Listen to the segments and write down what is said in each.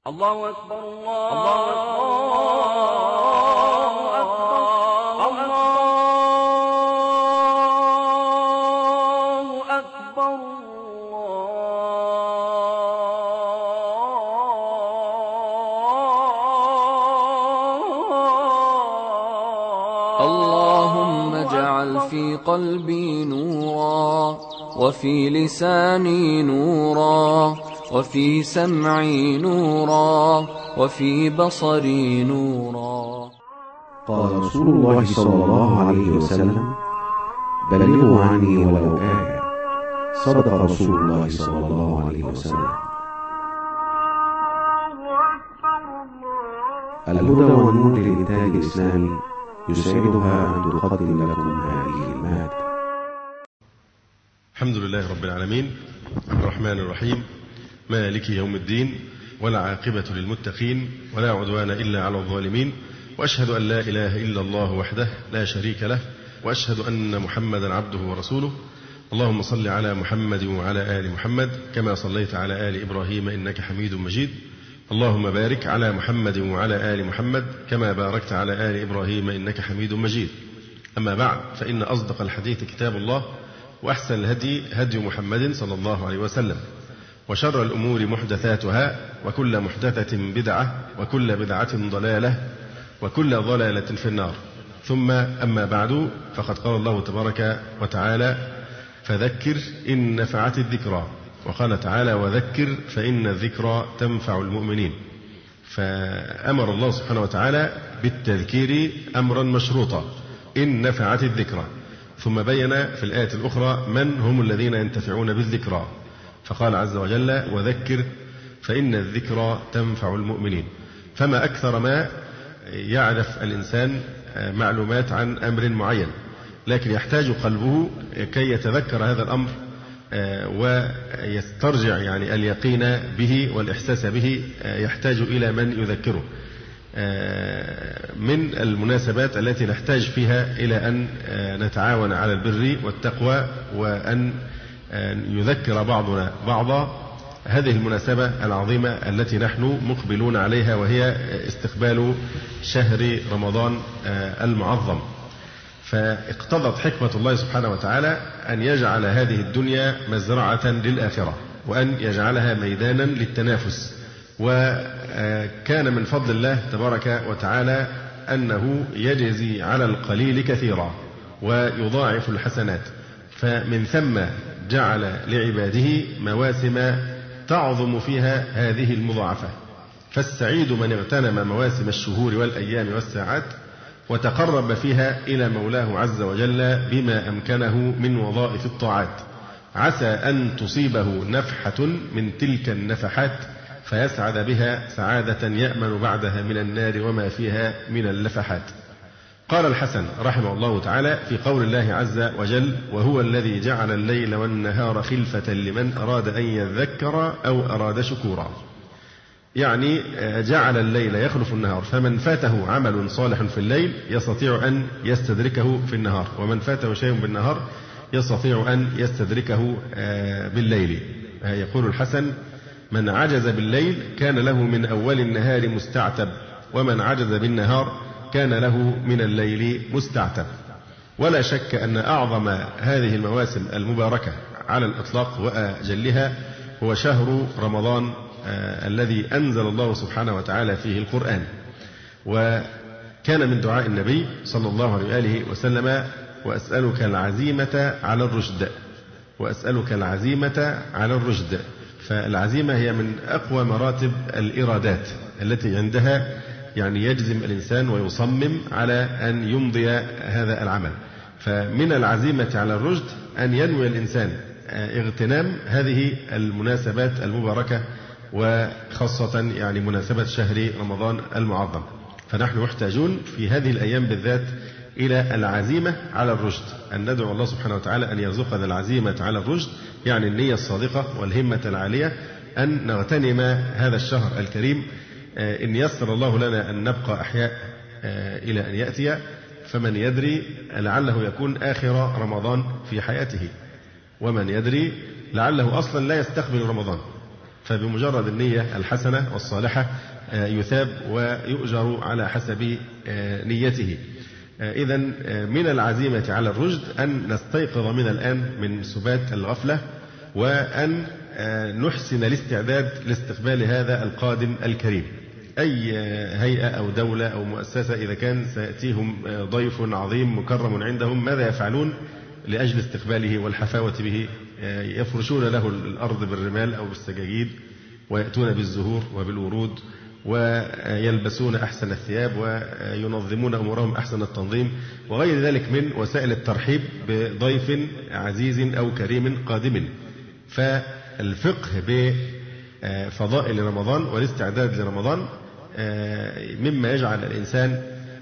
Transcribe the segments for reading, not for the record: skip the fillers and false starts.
الله أكبر الله أكبر الله أكبر اللهم اجعل في قلبي نورا، وفي لساني نورا، وفي سمعي نورا، وفي بصري نورا. قال رسول الله صلى الله عليه وسلم: بلغوا عني ولو آية. صدق رسول الله صلى الله عليه وسلم. الهدى والنور للإنتاج الإسلامي يسعدها أن تقدم لكم هذه المادة. الحمد لله رب العالمين، الرحمن الرحيم، مالك يوم الدين، ولا عاقبة للمتقين، ولا عدوان إلا على الظالمين، وأشهد أن لا إله إلا الله وحده لا شريك له، وأشهد أن محمدا عبده ورسوله. اللهم صل على محمد وعلى آل محمد كما صليت على آل إبراهيم إنك حميد مجيد. اللهم بارك على محمد وعلى آل محمد كما باركت على آل إبراهيم إنك حميد مجيد. أما بعد، فإن أصدق الحديث كتاب الله، وأحسن الهدي هدي محمد صلى الله عليه وسلم، وشر الأمور محدثاتها، وكل محدثة بدعة، وكل بدعة ضلالة، وكل ضلالة في النار. ثم أما بعد، فقد قال الله تبارك وتعالى: فذكر إن نفعت الذكرى. وقال تعالى: وذكر فإن الذكرى تنفع المؤمنين. فأمر الله سبحانه وتعالى بالتذكير أمرا مشروطا إن نفعت الذكرى، ثم بين في الآية الأخرى من هم الذين ينتفعون بالذكرى، فقال عز وجل: وذكر فإن الذكرى تنفع المؤمنين. فما أكثر ما يعرف الإنسان معلومات عن أمر معين، لكن يحتاج قلبه كي يتذكر هذا الأمر ويسترجع يعني اليقين به والإحساس به، يحتاج إلى من يذكره. من المناسبات التي نحتاج فيها إلى أن نتعاون على البر والتقوى، وأن يذكر بعضنا بعضا، هذه المناسبة العظيمة التي نحن مقبلون عليها، وهي استقبال شهر رمضان المعظم. فاقتضت حكمة الله سبحانه وتعالى أن يجعل هذه الدنيا مزرعة للآخرة، وأن يجعلها ميدانا للتنافس. وكان من فضل الله تبارك وتعالى أنه يجزي على القليل كثيرا ويضاعف الحسنات، فمن ثم جعل لعباده مواسم تعظم فيها هذه المضاعفة. فالسعيد من اغتنم مواسم الشهور والأيام والساعات، وتقرب فيها إلى مولاه عز وجل بما أمكنه من وظائف الطاعات، عسى أن تصيبه نفحة من تلك النفحات فيسعد بها سعادة يأمن بعدها من النار وما فيها من اللفحات. قال الحسن رحمه الله تعالى في قول الله عز وجل: وهو الذي جعل الليل والنهار خلفة لمن أراد أن يذكر أو أراد شكورا. يعني جعل الليل يخلف النهار، فمن فاته عمل صالح في الليل يستطيع أن يستدركه في النهار، ومن فاته شيء بالنهار يستطيع أن يستدركه بالليل. يقول الحسن: من عجز بالليل كان له من أول النهار مستعتب، ومن عجز بالنهار كان له من الليل مستعتب. ولا شك أن أعظم هذه المواسم المباركة على الإطلاق وأجلها هو شهر رمضان الذي أنزل الله سبحانه وتعالى فيه القرآن. وكان من دعاء النبي صلى الله عليه وآله وسلم: وأسألك العزيمة على الرشد، وأسألك العزيمة على الرشد. فالعزيمة هي من أقوى مراتب الإرادات التي عندها يعني يجزم الإنسان ويصمم على أن يمضي هذا العمل. فمن العزيمة على الرشد أن ينوي الإنسان اغتنام هذه المناسبات المباركة، وخاصة يعني مناسبة شهر رمضان المعظم. فنحن محتاجون في هذه الأيام بالذات إلى العزيمة على الرشد، أن ندعو الله سبحانه وتعالى أن يرزقنا العزيمة على الرشد، يعني النية الصادقة والهمة العالية، أن نغتنم هذا الشهر الكريم. إن يسر الله لنا أن نبقى أحياء إلى أن يأتي، فمن يدري لعله يكون آخر رمضان في حياته، ومن يدري لعله أصلا لا يستقبل رمضان. فبمجرد النية الحسنة والصالحة يثاب ويؤجر على حسب نيته. إذا من العزيمة على الرشد أن نستيقظ من الآن من سبات الغفلة، وأن نحسن الاستعداد لاستقبال هذا القادم الكريم. أي هيئة أو دولة أو مؤسسة إذا كان سيأتيهم ضيف عظيم مكرم عندهم، ماذا يفعلون لأجل استقباله والحفاوة به؟ يفرشون له الأرض بالرمال أو بالسجاجيد، ويأتون بالزهور وبالورود، ويلبسون أحسن الثياب، وينظمون أمورهم أحسن التنظيم، وغير ذلك من وسائل الترحيب بضيف عزيز أو كريم قادم. فالفقه بفضائل رمضان والاستعداد لرمضان مما يجعل الإنسان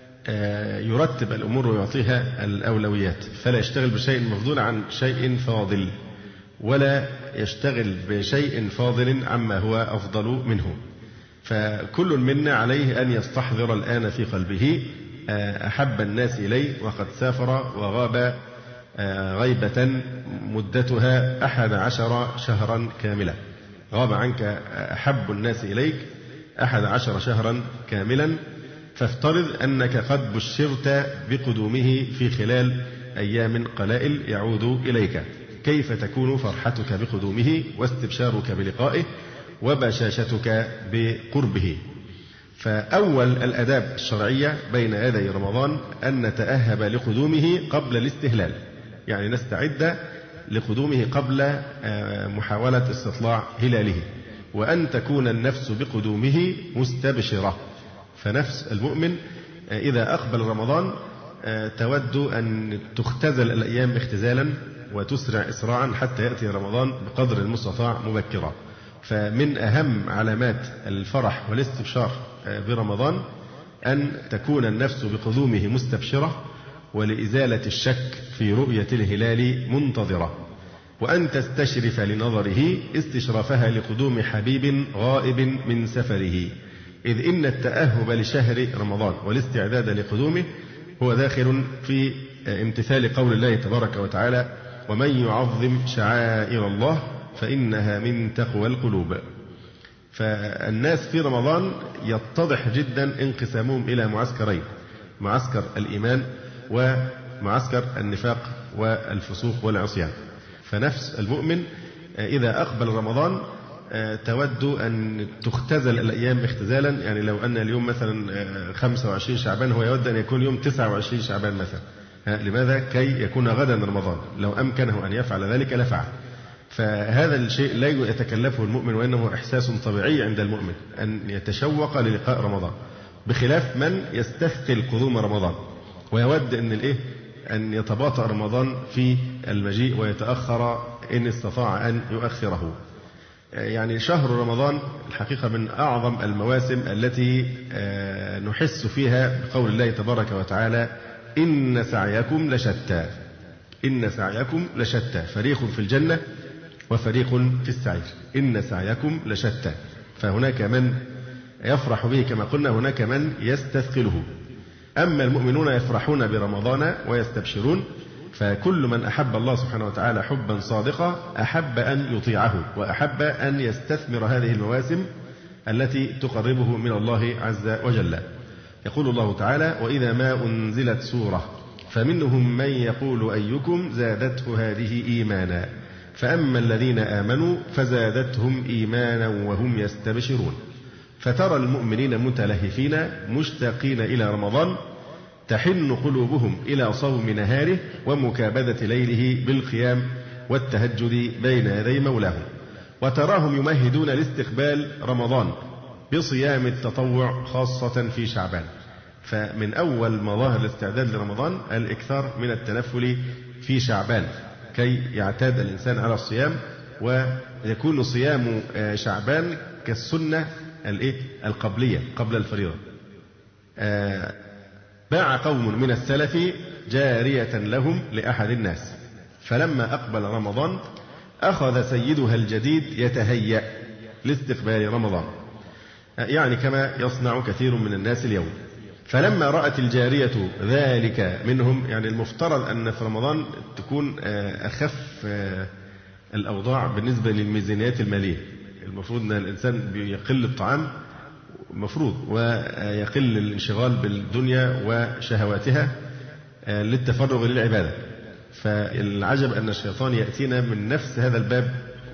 يرتب الأمور ويعطيها الأولويات، فلا يشتغل بشيء مفضول عن شيء فاضل، ولا يشتغل بشيء فاضل عما هو أفضل منه. فكل منا عليه أن يستحضر الآن في قلبه أحب الناس إليه وقد سافر وغاب غيبة مدتها 11 شهرا كاملا. غاب عنك أحب الناس إليك 11 شهرا كاملا، فافترض أنك قد بشرت بقدومه في خلال أيام قلائل يعود إليك. كيف تكون فرحتك بقدومه واستبشارك بلقائه وبشاشتك بقربه؟ فأول الآداب الشرعية بين يدي رمضان أن نتأهب لقدومه قبل الاستهلال، يعني نستعد لقدومه قبل محاولة استطلاع هلاله، وأن تكون النفس بقدومه مستبشرة. فنفس المؤمن إذا أقبل رمضان تود أن تختزل الأيام اختزالا وتسرع إسراعا حتى يأتي رمضان بقدر المستطاع مبكرا. فمن أهم علامات الفرح والاستبشار برمضان أن تكون النفس بقدومه مستبشرة، ولإزالة الشك في رؤية الهلال منتظرة، وأن تستشرف لنظره استشرافها لقدوم حبيب غائب من سفره، إذ إن التأهب لشهر رمضان والاستعداد لقدومه هو داخل في امتثال قول الله تبارك وتعالى: ومن يعظم شعائر الله فإنها من تقوى القلوب. فالناس في رمضان يتضح جدا انقسامهم إلى معسكرين: معسكر الإيمان ومعسكر النفاق والفسوق والعصيان. فنفس المؤمن إذا أقبل رمضان تود أن تختزل الأيام اختزالا، يعني لو أن اليوم مثلا 25 شعبان هو يود أن يكون يوم 29 شعبان مثلا. لماذا؟ كي يكون غدا رمضان، لو أمكنه أن يفعل ذلك لفعل. فهذا الشيء لا يتكلفه المؤمن، وإنه إحساس طبيعي عند المؤمن أن يتشوق للقاء رمضان، بخلاف من يستثقل قدوم رمضان ويود أن يتباطأ رمضان في المجيء ويتأخر إن استطاع أن يؤخره. يعني شهر رمضان الحقيقة من أعظم المواسم التي نحس فيها بقول الله تبارك وتعالى: إن سعيكم لشتى. إن سعيكم لشتى، فريق في الجنة وفريق في السعير. إن سعيكم لشتى، فهناك من يفرح به كما قلنا، هناك من يستثقله. أما المؤمنون يفرحون برمضان ويستبشرون، فكل من أحب الله سبحانه وتعالى حبا صادقا أحب أن يطيعه، وأحب أن يستثمر هذه المواسم التي تقربه من الله عز وجل. يقول الله تعالى: وإذا ما أنزلت سورة فمنهم من يقول أيكم زادته هذه إيمانا فأما الذين آمنوا فزادتهم إيمانا وهم يستبشرون. فترى المؤمنين متلهفين مشتاقين إلى رمضان، تحن قلوبهم إلى صوم نهاره ومكابدة ليله بالقيام والتهجد بين يدي مولاهم، وتراهم يمهدون لاستقبال رمضان بصيام التطوع خاصة في شعبان. فمن أول مظاهر الاستعداد لرمضان الإكثار من التنفل في شعبان كي يعتاد الإنسان على الصيام، ويكون صيام شعبان كالسنة القبلية قبل الفريضة. باع قوم من السلف جارية لهم لأحد الناس، فلما أقبل رمضان أخذ سيدها الجديد يتهيأ لاستقبال رمضان، يعني كما يصنع كثير من الناس اليوم. فلما رأت الجارية ذلك منهم، يعني المفترض أن في رمضان تكون أخف الأوضاع بالنسبة للميزانيات المالية، المفروض أن الإنسان بيقل الطعام المفروض ويقل الانشغال بالدنيا وشهواتها للتفرغ للعبادة. فالعجب أن الشيطان يأتينا من نفس هذا الباب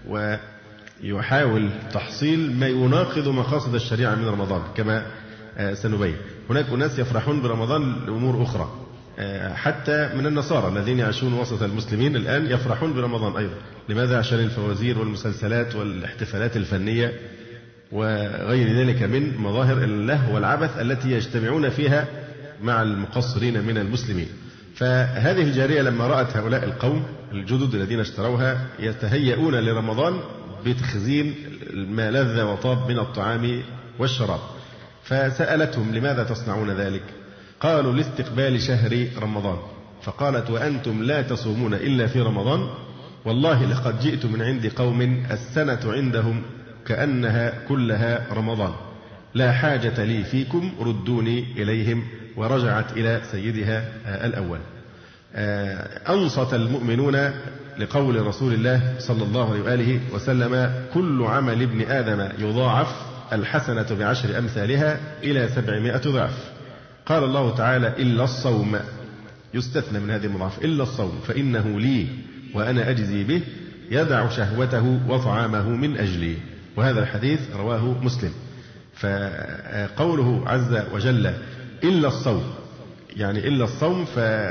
ويحاول تحصيل ما يناقض مقاصد الشريعة من رمضان كما سنبين. هناك أناس يفرحون برمضان لأمور أخرى، حتى من النصارى الذين يعيشون وسط المسلمين الآن يفرحون برمضان أيضا. لماذا؟ عشان الفوازير والمسلسلات والاحتفالات الفنية وغير ذلك من مظاهر اللهو والعبث التي يجتمعون فيها مع المقصرين من المسلمين. فهذه الجارية لما رأت هؤلاء القوم الجدد الذين اشتروها يتهيئون لرمضان بتخزين ما لذ وطاب من الطعام والشراب، فسألتهم: لماذا تصنعون ذلك؟ قالوا: لاستقبال شهر رمضان. فقالت: وأنتم لا تصومون إلا في رمضان؟ والله لقد جئت من عند قوم السنة عندهم كأنها كلها رمضان، لا حاجة لي فيكم، ردوني إليهم. ورجعت إلى سيدها الأول. أنصت المؤمنون لقول رسول الله صلى الله عليه وآله وسلم: كل عمل ابن آدم يضاعف، الحسنة بعشر أمثالها إلى 700 ضعف. قال الله تعالى: إلا الصوم، يستثنى من هذه المضاعفة، إلا الصوم فإنه لي وأنا أجزي به، يدع شهوته وطعامه من أجلي. وهذا الحديث رواه مسلم. فقوله عز وجل إلا الصوم، يعني إلا الصوم،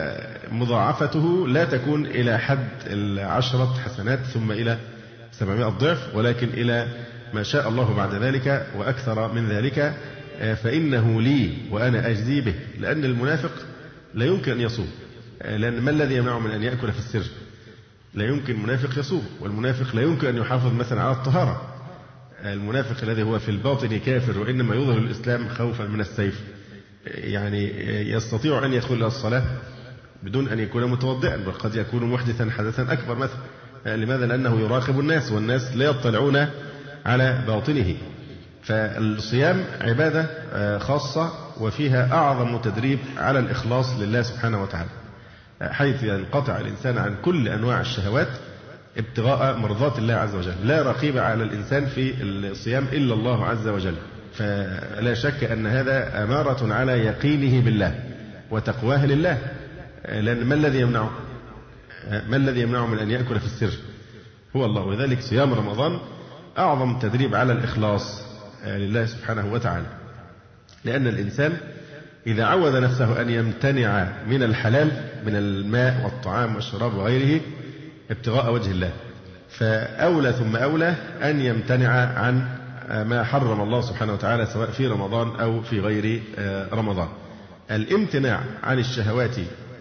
فمضاعفته لا تكون إلى حد 10 حسنات ثم إلى 700 ضعف، ولكن إلى ما شاء الله بعد ذلك وأكثر من ذلك. فإنه لي وأنا أجزي به، لأن المنافق لا يمكن أن يصوم، لأن ما الذي يمنعه من أن يأكل في السر؟ لا يمكن منافق يصوم، والمنافق لا يمكن أن يحافظ مثلا على الطهارة. المنافق الذي هو في الباطن كافر وإنما يظهر الإسلام خوفا من السيف، يعني يستطيع أن يدخل إلى الصلاة بدون أن يكون متوضئا، بل قد يكون محدثا حدثا أكبر مثلا. لماذا؟ لأنه يراقب الناس والناس لا يطلعون على باطنه. فالصيام عبادة خاصة وفيها أعظم تدريب على الإخلاص لله سبحانه وتعالى، حيث ينقطع الإنسان عن كل أنواع الشهوات ابتغاء مرضات الله عز وجل. لا رقيب على الإنسان في الصيام إلا الله عز وجل. فلا شك أن هذا أمارة على يقينه بالله وتقواه لله، لأن ما الذي يمنعه؟ ما الذي يمنعه من أن يأكل في السر؟ هو الله. وذلك صيام رمضان أعظم تدريب على الإخلاص لله سبحانه وتعالى، لأن الإنسان إذا عود نفسه أن يمتنع من الحلال من الماء والطعام والشراب وغيره ابتغاء وجه الله، فأولى ثم أولى أن يمتنع عن ما حرم الله سبحانه وتعالى سواء في رمضان أو في غير رمضان. الامتناع عن الشهوات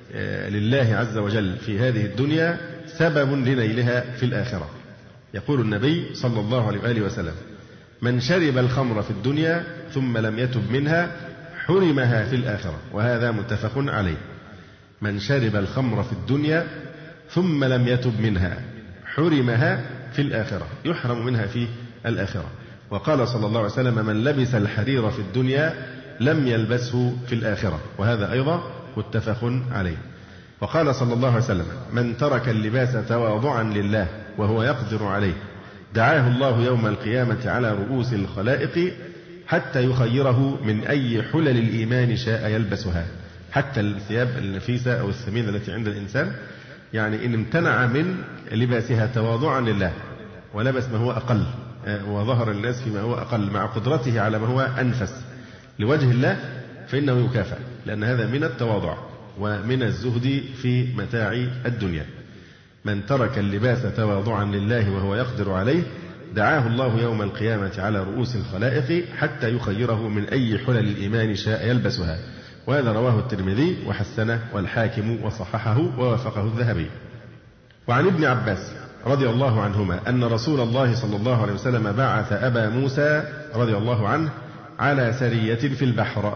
لله عز وجل في هذه الدنيا سبب لنيلها في الآخرة. يقول النبي صلى الله عليه وآله وسلم: من شرب الخمر في الدنيا ثم لم يتب منها حرمها في الآخرة. وهذا متفق عليه. من شرب الخمر في الدنيا ثم لم يتب منها حرمها في الآخرة، يحرم منها في الآخرة. وقال صلى الله عليه وسلم: من لبس الحرير في الدنيا لم يلبسه في الآخرة. وهذا أيضا متفق عليه. وقال صلى الله عليه وسلم: من ترك اللباس تواضعا لله وهو يقدر عليه دعاه الله يوم القيامة على رؤوس الخلائق حتى يخيره من أي حلل الإيمان شاء يلبسها. حتى الثياب النفيسة أو الثمينة التي عند الإنسان، يعني إن امتنع من لباسها تواضعا لله ولبس ما هو أقل وظهر الناس فيما هو أقل مع قدرته على ما هو أنفس لوجه الله، فإنه يكافأ، لأن هذا من التواضع ومن الزهد في متاع الدنيا. من ترك اللباس تواضعا لله وهو يقدر عليه دعاه الله يوم القيامة على رؤوس الخلائق حتى يخيره من أي حلل الإيمان شاء يلبسها. وهذا رواه الترمذي وحسنه والحاكم وصححه ووافقه الذهبي. وعن ابن عباس رضي الله عنهما أن رسول الله صلى الله عليه وسلم بعث أبا موسى رضي الله عنه على سرية في البحر،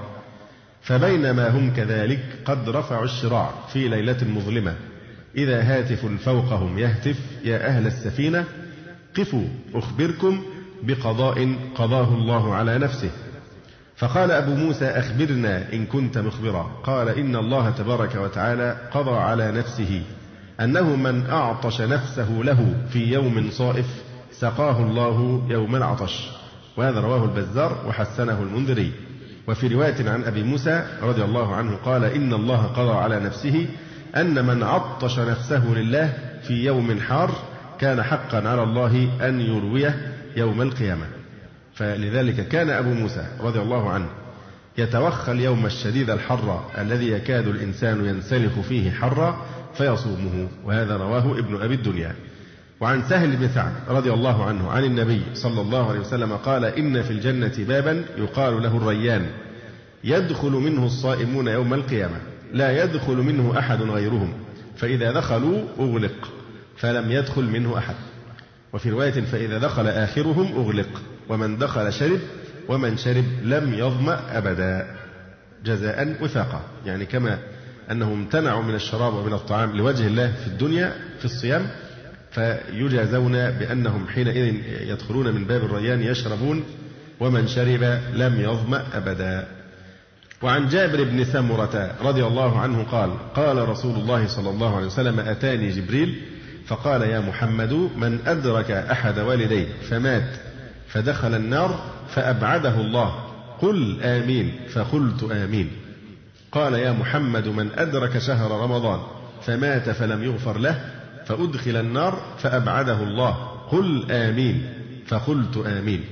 فبينما هم كذلك قد رفعوا الشراع في ليلة مظلمة إذا هاتف فوقهم يهتف: يا أهل السفينة قفوا أخبركم بقضاء قضاه الله على نفسه. فقال أبو موسى: أخبرنا إن كنت مخبرا. قال: إن الله تبارك وتعالى قضى على نفسه أنه من أعطش نفسه له في يوم صائف سقاه الله يوم العطش. وهذا رواه البزار وحسنه المنذري. وفي رواية عن أبي موسى رضي الله عنه قال إن الله قضى على نفسه أن من عطش نفسه لله في يوم حار كان حقا على الله أن يرويه يوم القيامة. فلذلك كان أبو موسى رضي الله عنه يتوخى اليوم الشديد الحر الذي يكاد الإنسان ينسلخ فيه حرا فيصومه. وهذا رواه ابن أبي الدنيا. وعن سهل بن سعد رضي الله عنه عن النبي صلى الله عليه وسلم قال إن في الجنة بابا يقال له الريان يدخل منه الصائمون يوم القيامة لا يدخل منه أحد غيرهم فإذا دخلوا أغلق فلم يدخل منه أحد. وفي رواية فإذا دخل آخرهم أغلق ومن دخل شرب ومن شرب لم يظمأ أبدا جزاء وثاقا. يعني كما أنهم امتنعوا من الشراب ومن الطعام لوجه الله في الدنيا في الصيام فيجازون بأنهم حينئذ يدخلون من باب الريان يشربون ومن شرب لم يظمأ أبدا. وعن جابر بن سمرة رضي الله عنه قال قال رسول الله صلى الله عليه وسلم أتاني جبريل فقال يا محمد من أدرك أحد والديه فمات فدخل النار فأبعده الله قل آمين فقلت آمين. قال يا محمد من أدرك شهر رمضان فمات فلم يغفر له فأدخل النار فأبعده الله قل آمين فقلت آمين.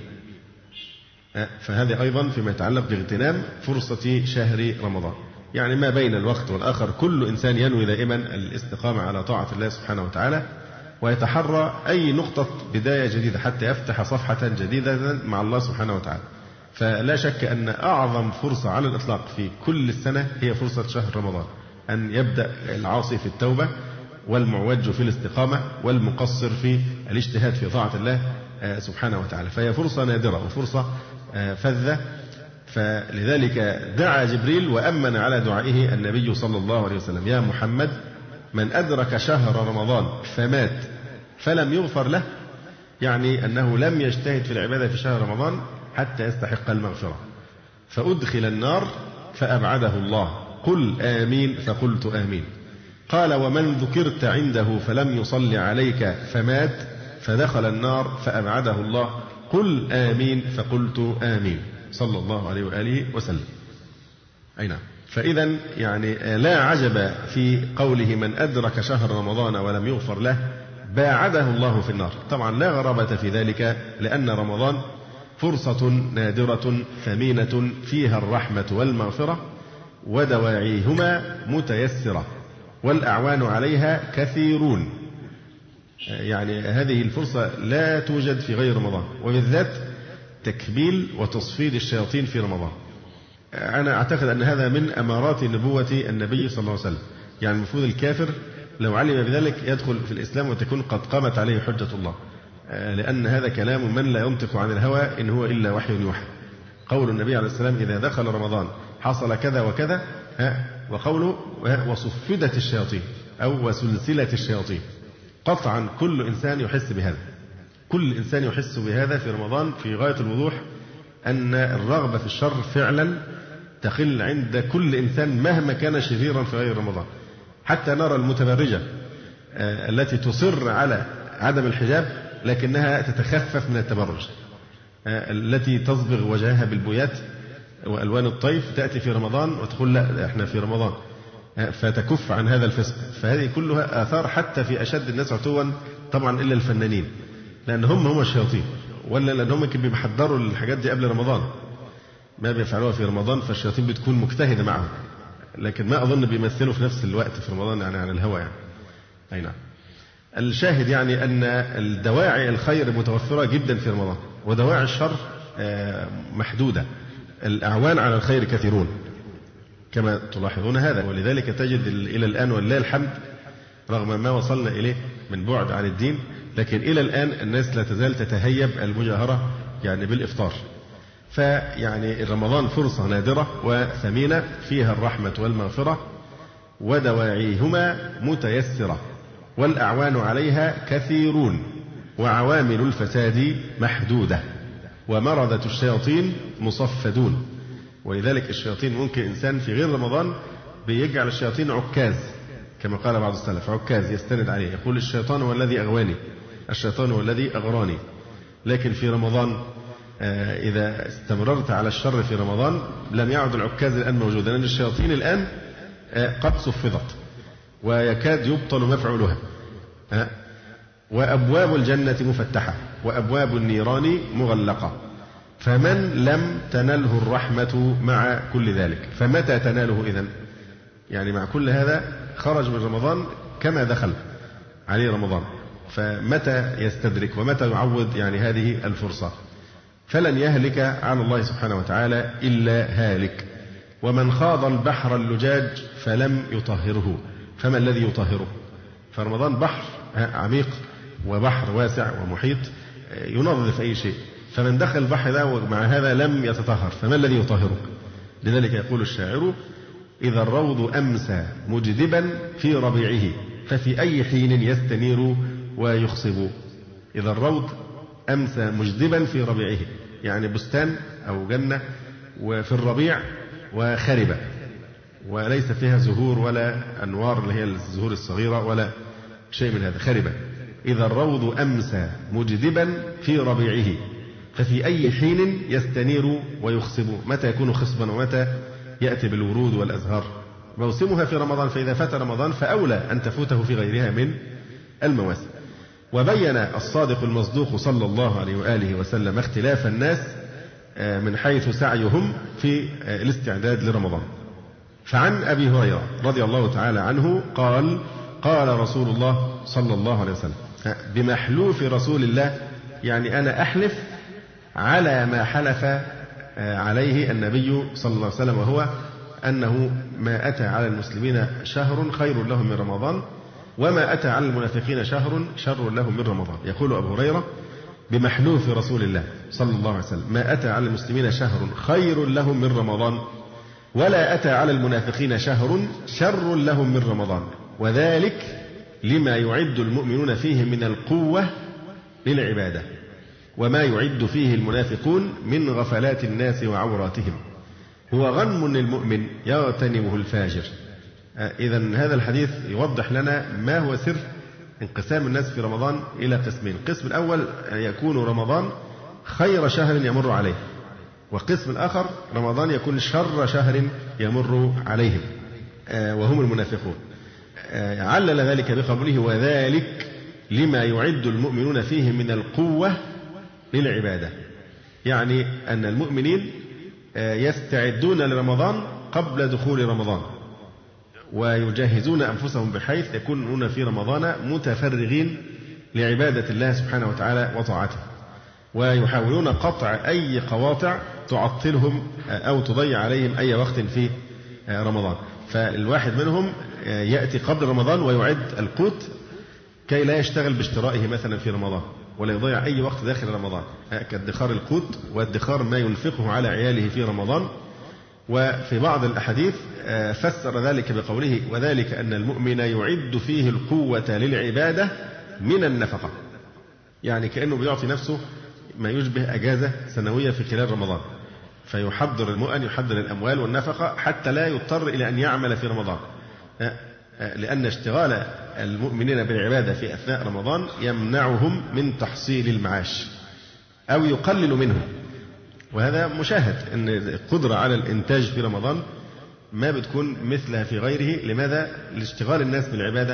فهذا أيضا فيما يتعلق باغتنام فرصة شهر رمضان. يعني ما بين الوقت والآخر كل إنسان ينوي دائما الاستقامة على طاعة الله سبحانه وتعالى ويتحرى أي نقطة بداية جديدة حتى يفتح صفحة جديدة مع الله سبحانه وتعالى. فلا شك أن أعظم فرصة على الإطلاق في كل السنة هي فرصة شهر رمضان أن يبدأ العاصي في التوبة والمعوج في الاستقامة والمقصر في الاجتهاد في طاعة الله سبحانه وتعالى. فهي فرصة نادرة وفرصة فذة. فلذلك دعا جبريل وأمن على دعائه النبي صلى الله عليه وسلم يا محمد من أدرك شهر رمضان فمات فلم يغفر له يعني أنه لم يجتهد في العبادة في شهر رمضان حتى يستحق المغفرة فأدخل النار فأبعده الله قل آمين فقلت آمين. قال ومن ذكرت عنده فلم يصلي عليك فمات فدخل النار فأبعده الله قل آمين فقلت آمين صلى الله عليه وآله وسلم. أي نعم. فإذا يعني لا عجب في قوله من أدرك شهر رمضان ولم يغفر له باعده الله في النار. طبعا لا غرابة في ذلك لأن رمضان فرصة نادرة ثمينة فيها الرحمة والمغفرة ودواعيهما متيسرة والأعوان عليها كثيرون. يعني هذه الفرصة لا توجد في غير رمضان وبالذات تكبيل وتصفيد الشياطين في رمضان. أنا أعتقد أن هذا من أمارات نبوة النبي صلى الله عليه وسلم. يعني المفروض الكافر لو علم بذلك يدخل في الإسلام وتكون قد قامت عليه حجة الله لأن هذا كلام من لا ينطق عن الهوى إن هو إلا وحي يوحى. قول النبي عليه السلام إذا دخل رمضان حصل كذا وكذا وقوله وصفدت الشياطين أو وسلسلة الشياطين. قطعا كل إنسان يحس بهذا. كل إنسان يحس بهذا في رمضان في غاية الوضوح أن الرغبة في الشر فعلا تقل عند كل إنسان مهما كان شريرا في غير رمضان. حتى نرى المتبرجة التي تصر على عدم الحجاب لكنها تتخفف من التبرج التي تصبغ وجهها بالبويات وألوان الطيف تأتي في رمضان وتقول لا احنا في رمضان فتكف عن هذا الفسق. فهذه كلها آثار حتى في أشد الناس عتوا طبعا إلا الفنانين لأن هم الشياطين ولا لأنهم يمكن بيحضروا الحاجات دي قبل رمضان ما بيفعلوها في رمضان فالشياطين بتكون مجتهدة معهم لكن ما أظن بيمثلوا في نفس الوقت في رمضان يعني عن الهوى يعني. أي نعم. الشاهد يعني أن الدواعي الخير متوفرة جدا في رمضان ودواعي الشر محدودة. الأعوان على الخير كثيرون كما تلاحظون هذا. ولذلك تجد إلى الآن ولله الحمد رغم ما وصلنا إليه من بعد عن الدين لكن إلى الآن الناس لا تزال تتهيب المجاهرة يعني بالإفطار. فيعني رمضان فرصة نادرة وثمينة فيها الرحمة والمغفرة ودواعيهما متيسرة والأعوان عليها كثيرون وعوامل الفساد محدودة ومرضة الشياطين مصفدون. ولذلك الشياطين ممكن إنسان في غير رمضان بيجعل الشياطين عكاز كما قال بعض السلف عكاز يستند عليه يقول الشيطان هو الذي أغواني الشيطان هو الذي أغراني لكن في رمضان إذا استمررت على الشر في رمضان لم يعد العكاز الآن موجودا، لأن الشياطين الآن قد صفدت ويكاد يبطل مفعولها. وأبواب الجنة مفتحة وأبواب النيران مغلقة، فمن لم تنله الرحمة مع كل ذلك فمتى تناله إذن؟ يعني مع كل هذا خرج من رمضان كما دخل عليه رمضان، فمتى يستدرك ومتى يعوض يعني هذه الفرصة؟ فلن يهلك على الله سبحانه وتعالى إلا هالك. ومن خاض البحر اللجاج فلم يطهره فما الذي يطهره؟ فرمضان بحر عميق وبحر واسع ومحيط ينظف أي شيء، فمن دخل البحر ده ومع هذا لم يتطهر فما الذي يطهره؟ لذلك يقول الشاعر: إذا الروض أمسى مجدبا في ربيعه ففي أي حين يستنير ويخصب. إذا الروض أمسى مجدبا في ربيعه، يعني بستان أو جنة وفي الربيع وخربة وليس فيها زهور ولا أنوار اللي هي الزهور الصغيرة ولا شيء من هذا، خربة. إذا الروض أمسى مجدبا في ربيعه ففي أي حين يستنير ويخصب. متى يكون خصبا ومتى يأتي بالورود والأزهار؟ موسمها في رمضان، فإذا فات رمضان فأولى أن تفوته في غيرها من المواسم. وبين الصادق المصدوق صلى الله عليه وآله وسلم اختلاف الناس من حيث سعيهم في الاستعداد لرمضان. فعن أبي هريرة رضي الله تعالى عنه قال: قال رسول الله صلى الله عليه وسلم بمحلوف رسول الله، يعني أنا أحلف على ما حلف عليه النبي صلى الله عليه وسلم، وهو أنه ما أتى على المسلمين شهر خير لهم من رمضان، وما أتى على المنافقين شهر شر لهم من رمضان. يقول أبو هريرة بمحلوف رسول الله صلى الله عليه وسلم: ما أتى على المسلمين شهر خير لهم من رمضان، ولا أتى على المنافقين شهر شر لهم من رمضان، وذلك لما يعد المؤمنون فيه من القوة للعبادة، وما يعد فيه المنافقون من غفلات الناس وعوراتهم، هو غنم للمؤمن يغتنمه الفاجر. إذن هذا الحديث يوضح لنا ما هو سر انقسام الناس في رمضان إلى قسمين. القسم الأول يكون رمضان خير شهر يمر عليه، والقسم الآخر رمضان يكون شر شهر يمر عليهم وهم المنافقون. علل ذلك بقوله: وذلك لما يعد المؤمنون فيه من القوة للعبادة، يعني أن المؤمنين يستعدون لرمضان قبل دخول رمضان، ويجهزون أنفسهم بحيث يكونون في رمضان متفرغين لعبادة الله سبحانه وتعالى وطاعته، ويحاولون قطع أي قواطع تعطلهم أو تضيع عليهم أي وقت في رمضان. فالواحد منهم يأتي قبل رمضان ويعد القوت كي لا يشتغل باشترائه مثلا في رمضان ولا يضيع أي وقت داخل رمضان، كادخار القوت وادخار ما ينفقه على عياله في رمضان. وفي بعض الأحاديث فسر ذلك بقوله: وذلك أن المؤمن يعد فيه القوة للعبادة من النفقة، يعني كأنه بيعطي نفسه ما يشبه أجازة سنوية في خلال رمضان، فيحضر المؤن يحضر الأموال والنفقة حتى لا يضطر إلى أن يعمل في رمضان، لأن اشتغال المؤمنين بالعبادة في أثناء رمضان يمنعهم من تحصيل المعاش أو يقلل منه. وهذا مشاهد أن القدرة على الإنتاج في رمضان ما بتكون مثلها في غيره. لماذا؟ لاشتغال الناس بالعبادة.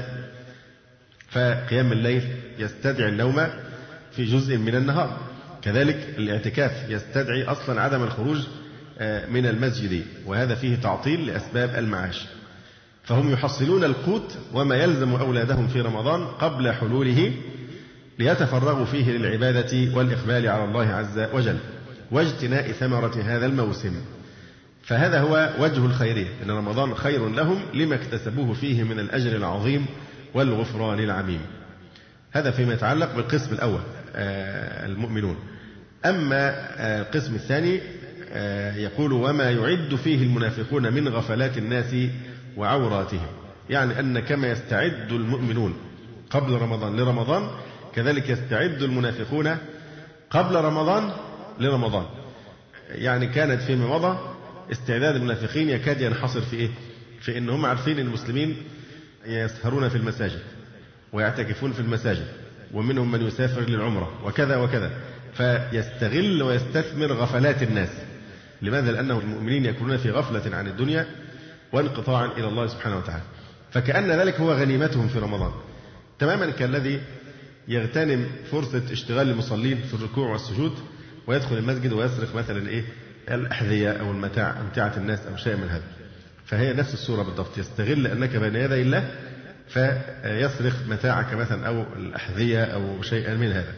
فقيام الليل يستدعي النوم في جزء من النهار، كذلك الاعتكاف يستدعي أصلا عدم الخروج من المسجد، وهذا فيه تعطيل لأسباب المعاش. فهم يحصلون القوت وما يلزم أولادهم في رمضان قبل حلوله ليتفرغوا فيه للعبادة والإقبال على الله عز وجل واجتناء ثمرة هذا الموسم. فهذا هو وجه الخيرية، أن رمضان خير لهم لما اكتسبوه فيه من الأجر العظيم والغفران العميم. هذا فيما يتعلق بالقسم الأول المؤمنون. أما القسم الثاني يقول: وما يعد فيه المنافقون من غفلات الناس وعوراتهم، يعني أن كما يستعد المؤمنون قبل رمضان لرمضان كذلك يستعد المنافقون قبل رمضان لرمضان. يعني كانت فيما مضى استعداد المنافقين يكاد ينحصر في إيه؟ في أنهم عارفين المسلمين يسهرون في المساجد ويعتكفون في المساجد، ومنهم من يسافر للعمرة وكذا وكذا، فيستغل ويستثمر غفلات الناس. لماذا؟ لأنه المؤمنين يكونون في غفلة عن الدنيا وانقطاعا إلى الله سبحانه وتعالى، فكأن ذلك هو غنيمتهم في رمضان، تماما كالذي يغتنم فرصة اشتغال المصلين في الركوع والسجود ويدخل المسجد ويسرق مثلا الأحذية أو أمتعة الناس أو شيء من هذا. فهي نفس الصورة بالضبط، يستغل أنك بين يدي الله فيسرق متاعك مثلا أو الأحذية أو شيئا من هذا.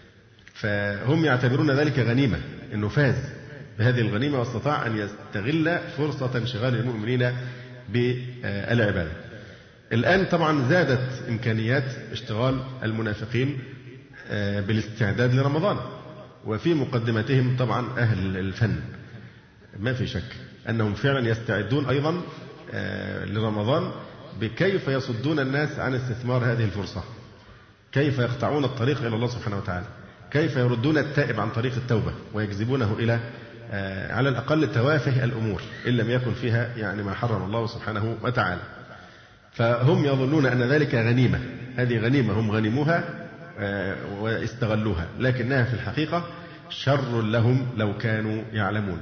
فهم يعتبرون ذلك غنيمة، أنه فاز بهذه الغنيمة واستطاع أن يستغل فرصة انشغال المؤمنين بالعبادة. الآن طبعا زادت إمكانيات اشتغال المنافقين بالاستعداد لرمضان، وفي مقدمتهم طبعا أهل الفن، ما في شك أنهم فعلا يستعدون أيضا لرمضان بكيف يصدون الناس عن استثمار هذه الفرصة، كيف يقطعون الطريق إلى الله سبحانه وتعالى، كيف يردون التائب عن طريق التوبة ويجذبونه إلى على الأقل توافه الأمور إن لم يكن فيها يعني ما حرم الله سبحانه وتعالى. فهم يظنون أن ذلك غنيمة، هذه غنيمة هم غنموها واستغلوها، لكنها في الحقيقة شر لهم لو كانوا يعلمون.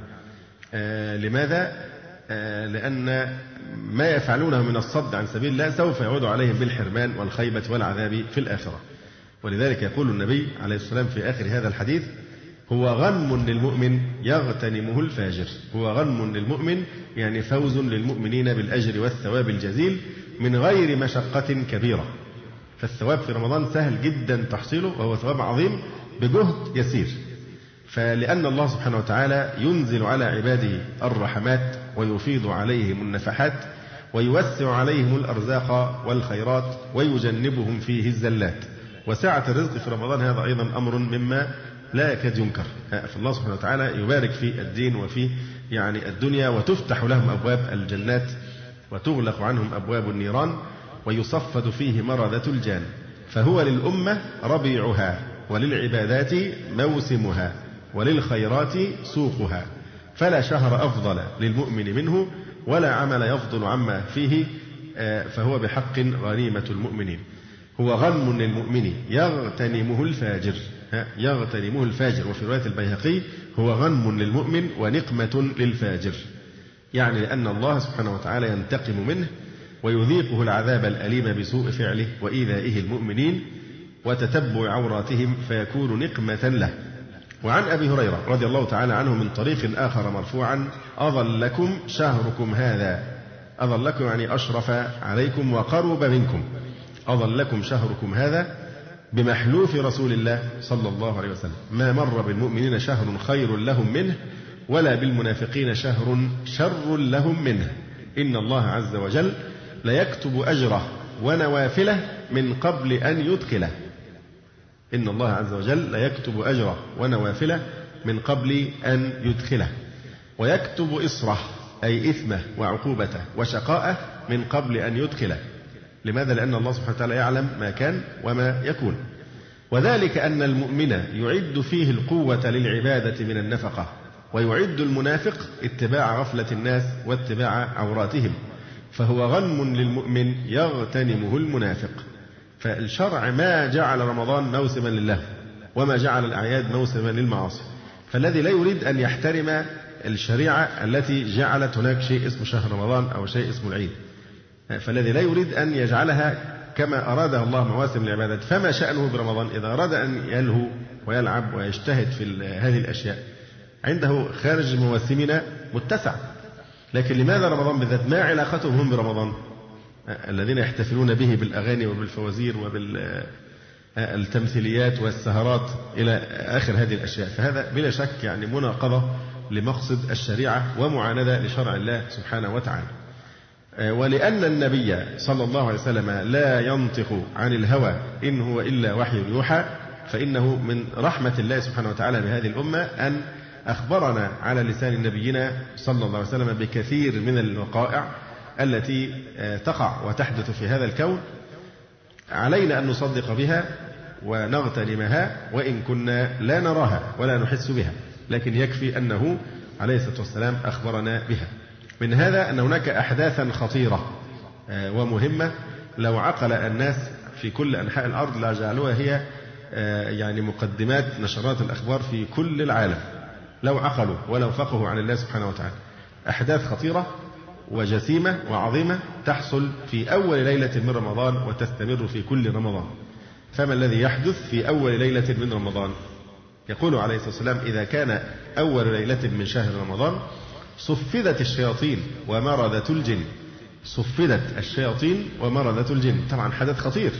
لماذا؟ لأن ما يفعلونه من الصد عن سبيل الله سوف يعود عليهم بالحرمان والخيبة والعذاب في الآخرة. ولذلك يقول النبي عليه السلام في آخر هذا الحديث: هو غنم للمؤمن يغتنمه الفاجر. هو غنم للمؤمن يعني فوز للمؤمنين بالأجر والثواب الجزيل من غير مشقة كبيرة. فالثواب في رمضان سهل جدا تحصيله، وهو ثواب عظيم بجهد يسير. فلأن الله سبحانه وتعالى ينزل على عباده الرحمات ويفيض عليهم النفحات ويوسع عليهم الأرزاق والخيرات ويجنبهم فيه الزلات. وسعة الرزق في رمضان هذا أيضا أمر مما لا يكاد ينكر. فالله سبحانه وتعالى يبارك في الدين وفي يعني الدنيا، وتفتح لهم أبواب الجنات وتغلق عنهم أبواب النيران ويصفد فيه مردة الجان. فهو للأمة ربيعها وللعبادات موسمها وللخيرات سوقها، فلا شهر أفضل للمؤمن منه ولا عمل يفضل عما فيه، فهو بحق غنيمة المؤمنين. هو غنم للمؤمن يغتنمه الفاجر، يغتنمه الفاجر. وفي رواية البيهقي: هو غنم للمؤمن ونقمة للفاجر، يعني لأن الله سبحانه وتعالى ينتقم منه ويذيقه العذاب الأليم بسوء فعله وإيذائه المؤمنين وتتبع عوراتهم فيكون نقمة له. وعن أبي هريرة رضي الله تعالى عنه من طريق آخر مرفوعا: أظلكم شهركم هذا. أظلكم يعني أشرف عليكم وقرب منكم. أظلكم شهركم هذا بمحلوف رسول الله صلى الله عليه وسلم: ما مر بالمؤمنين شهر خير لهم منه ولا بالمنافقين شهر شر لهم منه. إن الله عز وجل ليكتب أجره ونوافله من قبل أن يدخله. إن الله عز وجل ليكتب أجره ونوافله من قبل أن يدخله، ويكتب إصره أي إثمه وعقوبته وشقاءه من قبل أن يدخله. لماذا؟ لأن الله سبحانه وتعالى يعلم ما كان وما يكون. وذلك أن المؤمن يعد فيه القوة للعبادة من النفقة، ويعد المنافق اتباع غفلة الناس واتباع عوراتهم. فهو غنم للمؤمن يغتنمه المنافق. فالشرع ما جعل رمضان موسما لله وما جعل الأعياد موسما للمعاصي. فالذي لا يريد أن يحترم الشريعة التي جعلت هناك شيء اسمه شهر رمضان أو شيء اسمه العيد، فالذي لا يريد أن يجعلها كما أرادها الله مواسم العبادات، فما شأنه برمضان إذا أراد أن يلهو ويلعب ويجتهد في هذه الأشياء عنده خارج مواسمنا متسع. لكن لماذا رمضان بالذات؟ ما علاقتهم هم برمضان الذين يحتفلون به بالأغاني وبالفوازير وبالتمثيليات والسهرات إلى آخر هذه الأشياء؟ فهذا بلا شك يعني مناقضة لمقصد الشريعة ومعاندة لشرع الله سبحانه وتعالى. ولأن النبي صلى الله عليه وسلم لا ينطق عن الهوى إن هو إلا وحي يوحى، فإنه من رحمة الله سبحانه وتعالى بهذه الأمة أن أخبرنا على لسان نبينا صلى الله عليه وسلم بكثير من الوقائع التي تقع وتحدث في هذا الكون، علينا أن نصدق بها ونغتنمها وإن كنا لا نراها ولا نحس بها، لكن يكفي أنه عليه الصلاة والسلام أخبرنا بها. من هذا أن هناك أحداثا خطيرة ومهمة لو عقل الناس في كل أنحاء الأرض لجعلوها هي يعني مقدمات نشرات الأخبار في كل العالم لو عقلوا ولو فقهوا عن الله سبحانه وتعالى. أحداث خطيرة وجسيمة وعظيمة تحصل في أول ليلة من رمضان وتستمر في كل رمضان. فما الذي يحدث في أول ليلة من رمضان؟ يقول عليه الصلاة والسلام: إذا كان أول ليلة من شهر رمضان صفدت الشياطين ومردت الجن. صفدت الشياطين ومردت الجن، طبعا حدث خطير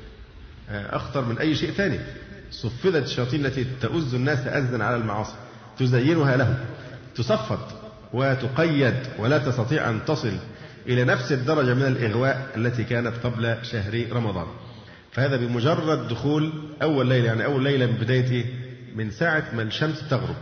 أخطر من أي شيء ثاني. صفدت الشياطين التي تؤز الناس أزا على المعاصي تزينها لهم، تصفد وتقيد ولا تستطيع أن تصل إلى نفس الدرجة من الإغواء التي كانت قبل شهر رمضان. فهذا بمجرد دخول أول ليلة، يعني أول ليلة من بداية من ساعة ما الشمس تغرب،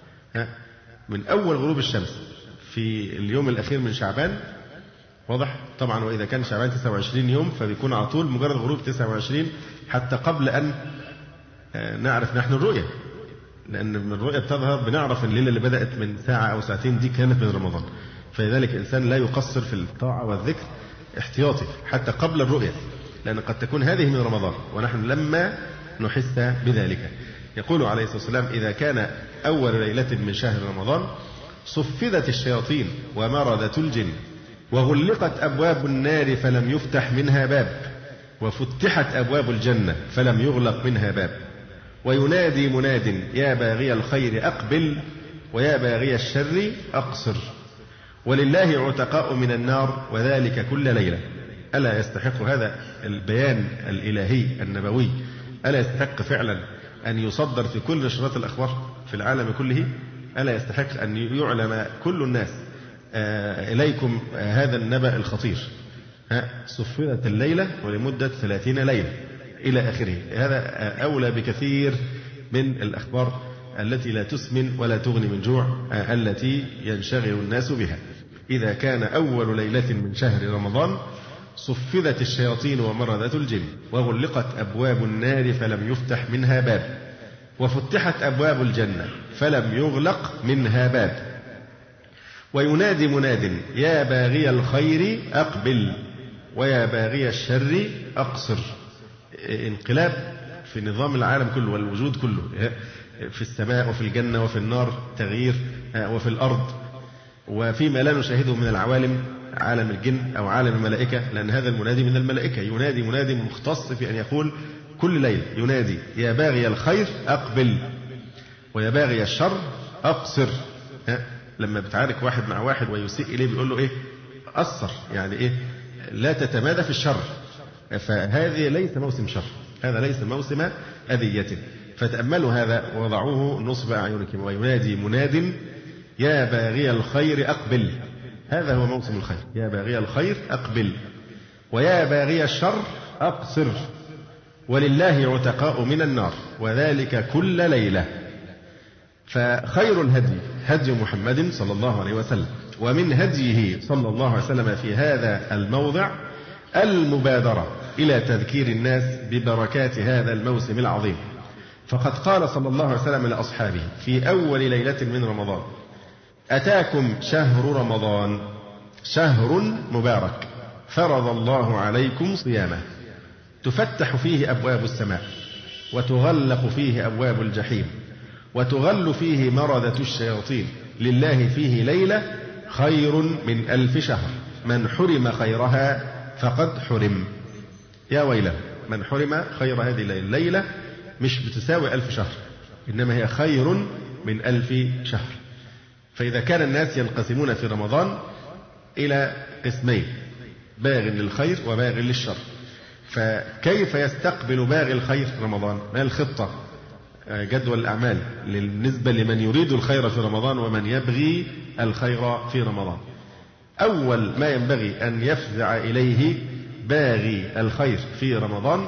من أول غروب الشمس في اليوم الأخير من شعبان، واضح طبعا. وإذا كان شعبان 29 يوم فبيكون على طول مجرد غروب 29 حتى قبل أن نعرف نحن الرؤية، لأن من الرؤية بتظهر بنعرف الليلة اللي بدأت من ساعة أو ساعتين دي كانت من رمضان. فلذلك الإنسان لا يقصر في الطاعة والذكر احتياطي حتى قبل الرؤية، لأن قد تكون هذه من رمضان ونحن لما نحس بذلك. يقول عليه الصلاة والسلام: إذا كان أول ليلة من شهر رمضان صفدت الشياطين ومردت الجن وغلقت أبواب النار فلم يفتح منها باب وفتحت أبواب الجنة فلم يغلق منها باب وينادي مناد: يا باغي الخير أقبل ويا باغي الشر أقصر ولله عتقاء من النار وذلك كل ليلة. ألا يستحق هذا البيان الإلهي النبوي، ألا يستحق فعلا أن يصدر في كل نشرات الأخبار في العالم كله؟ ألا يستحق أن يعلم كل الناس إليكم هذا النبأ الخطير؟ صفدت الليلة ولمدة 30 ليلة إلى آخره. هذا أولى بكثير من الأخبار التي لا تسمن ولا تغني من جوع التي ينشغل الناس بها. إذا كان أول ليلة من شهر رمضان صفدت الشياطين ومردت الجن وغلقت أبواب النار فلم يفتح منها باب وفتحت أبواب الجنة فلم يغلق منها باب وينادي مناد: يا باغي الخير أقبل ويا باغي الشر أقصر. انقلاب في نظام العالم كله والوجود كله، في السماء وفي الجنة وفي النار تغيير، وفي الأرض وفيما لا نشاهده من العوالم، عالم الجن أو عالم الملائكة، لأن هذا المنادي من الملائكة. ينادي منادي مختص في أن يقول كل ليلة ينادي: يا باغي الخير أقبل ويا باغي الشر أقصر. لما بتعارك واحد مع واحد ويسيء إليه بيقول له إيه؟ أقصر، يعني إيه؟ لا تتمادى في الشر. فهذه ليس موسم شر، هذا ليس موسم أذية. فتأملوا هذا وضعوه نصب أعينكم: وينادي مناد: يا باغي الخير أقبل. هذا هو موسم الخير، يا باغي الخير أقبل ويا باغي الشر أقصر ولله عتقاء من النار وذلك كل ليلة. فخير الهدي هدي محمد صلى الله عليه وسلم، ومن هديه صلى الله عليه وسلم في هذا الموضع المبادرة إلى تذكير الناس ببركات هذا الموسم العظيم. فقد قال صلى الله عليه وسلم لأصحابه في أول ليلة من رمضان: أتاكم شهر رمضان شهر مبارك فرض الله عليكم صيامه تفتح فيه أبواب السماء وتغلق فيه أبواب الجحيم وتغل فيه مردة الشياطين لله فيه ليلة خير من 1000 شهر من حرم خيرها فقد حرم. يا ويله من حرم خير هذه الليلة. ليلة مش بتساوي 1000 شهر، إنما هي خير من 1000 شهر. فإذا كان الناس ينقسمون في رمضان إلى قسمين: باغ للخير وباغ للشر، فكيف يستقبل باغي الخير رمضان؟ ما الخطة؟ جدول الأعمال بالنسبة لمن يريد الخير في رمضان ومن يبغي الخير في رمضان. أول ما ينبغي أن يفزع إليه باغي الخير في رمضان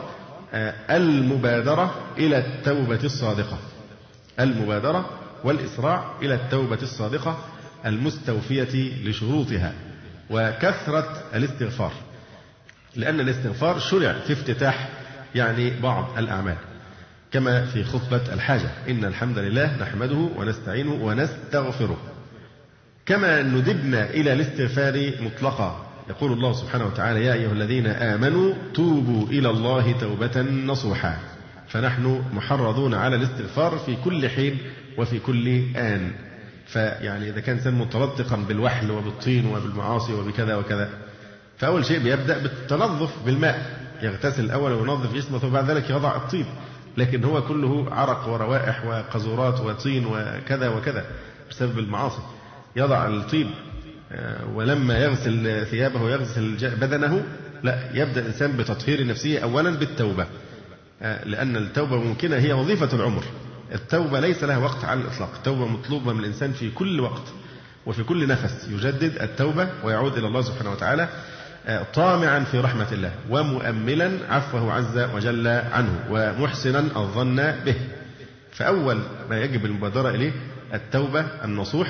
المبادرة إلى التوبة الصادقة، المبادرة والإسراع إلى التوبة الصادقة المستوفية لشروطها وكثرة الاستغفار، لأن الاستغفار شرع في افتتاح يعني بعض الأعمال، كما في خطبة الحاجة: إن الحمد لله نحمده ونستعينه ونستغفره. كما ندبنا إلى الاستغفار مطلقا. يقول الله سبحانه وتعالى: يا أيها الذين آمنوا توبوا إلى الله توبة نصوحا. فنحن محرضون على الاستغفار في كل حين وفي كل آن. فيعني إذا كان إنسان متلطقا بالوحل وبالطين وبالمعاصي وبكذا وكذا، فأول شيء بيبدأ بالتنظف بالماء، يغتسل الأول وينظف جسمه ثم بعد ذلك يضع الطيب، لكن هو كله عرق وروائح وقذورات وطين وكذا وكذا بسبب المعاصي. يضع الطيب ولما يغسل ثيابه ويغسل بدنه، لا، يبدأ الإنسان بتطهير نفسه أولا بالتوبة، لأن التوبة ممكنة، هي وظيفة العمر. التوبة ليس لها وقت على الإطلاق، التوبة مطلوبة من الإنسان في كل وقت وفي كل نفس، يجدد التوبة ويعود إلى الله سبحانه وتعالى طامعا في رحمة الله ومؤملا عفوه عز وجل عنه ومحسنا الظن به. فأول ما يجب المبادرة إليه التوبة النصوح،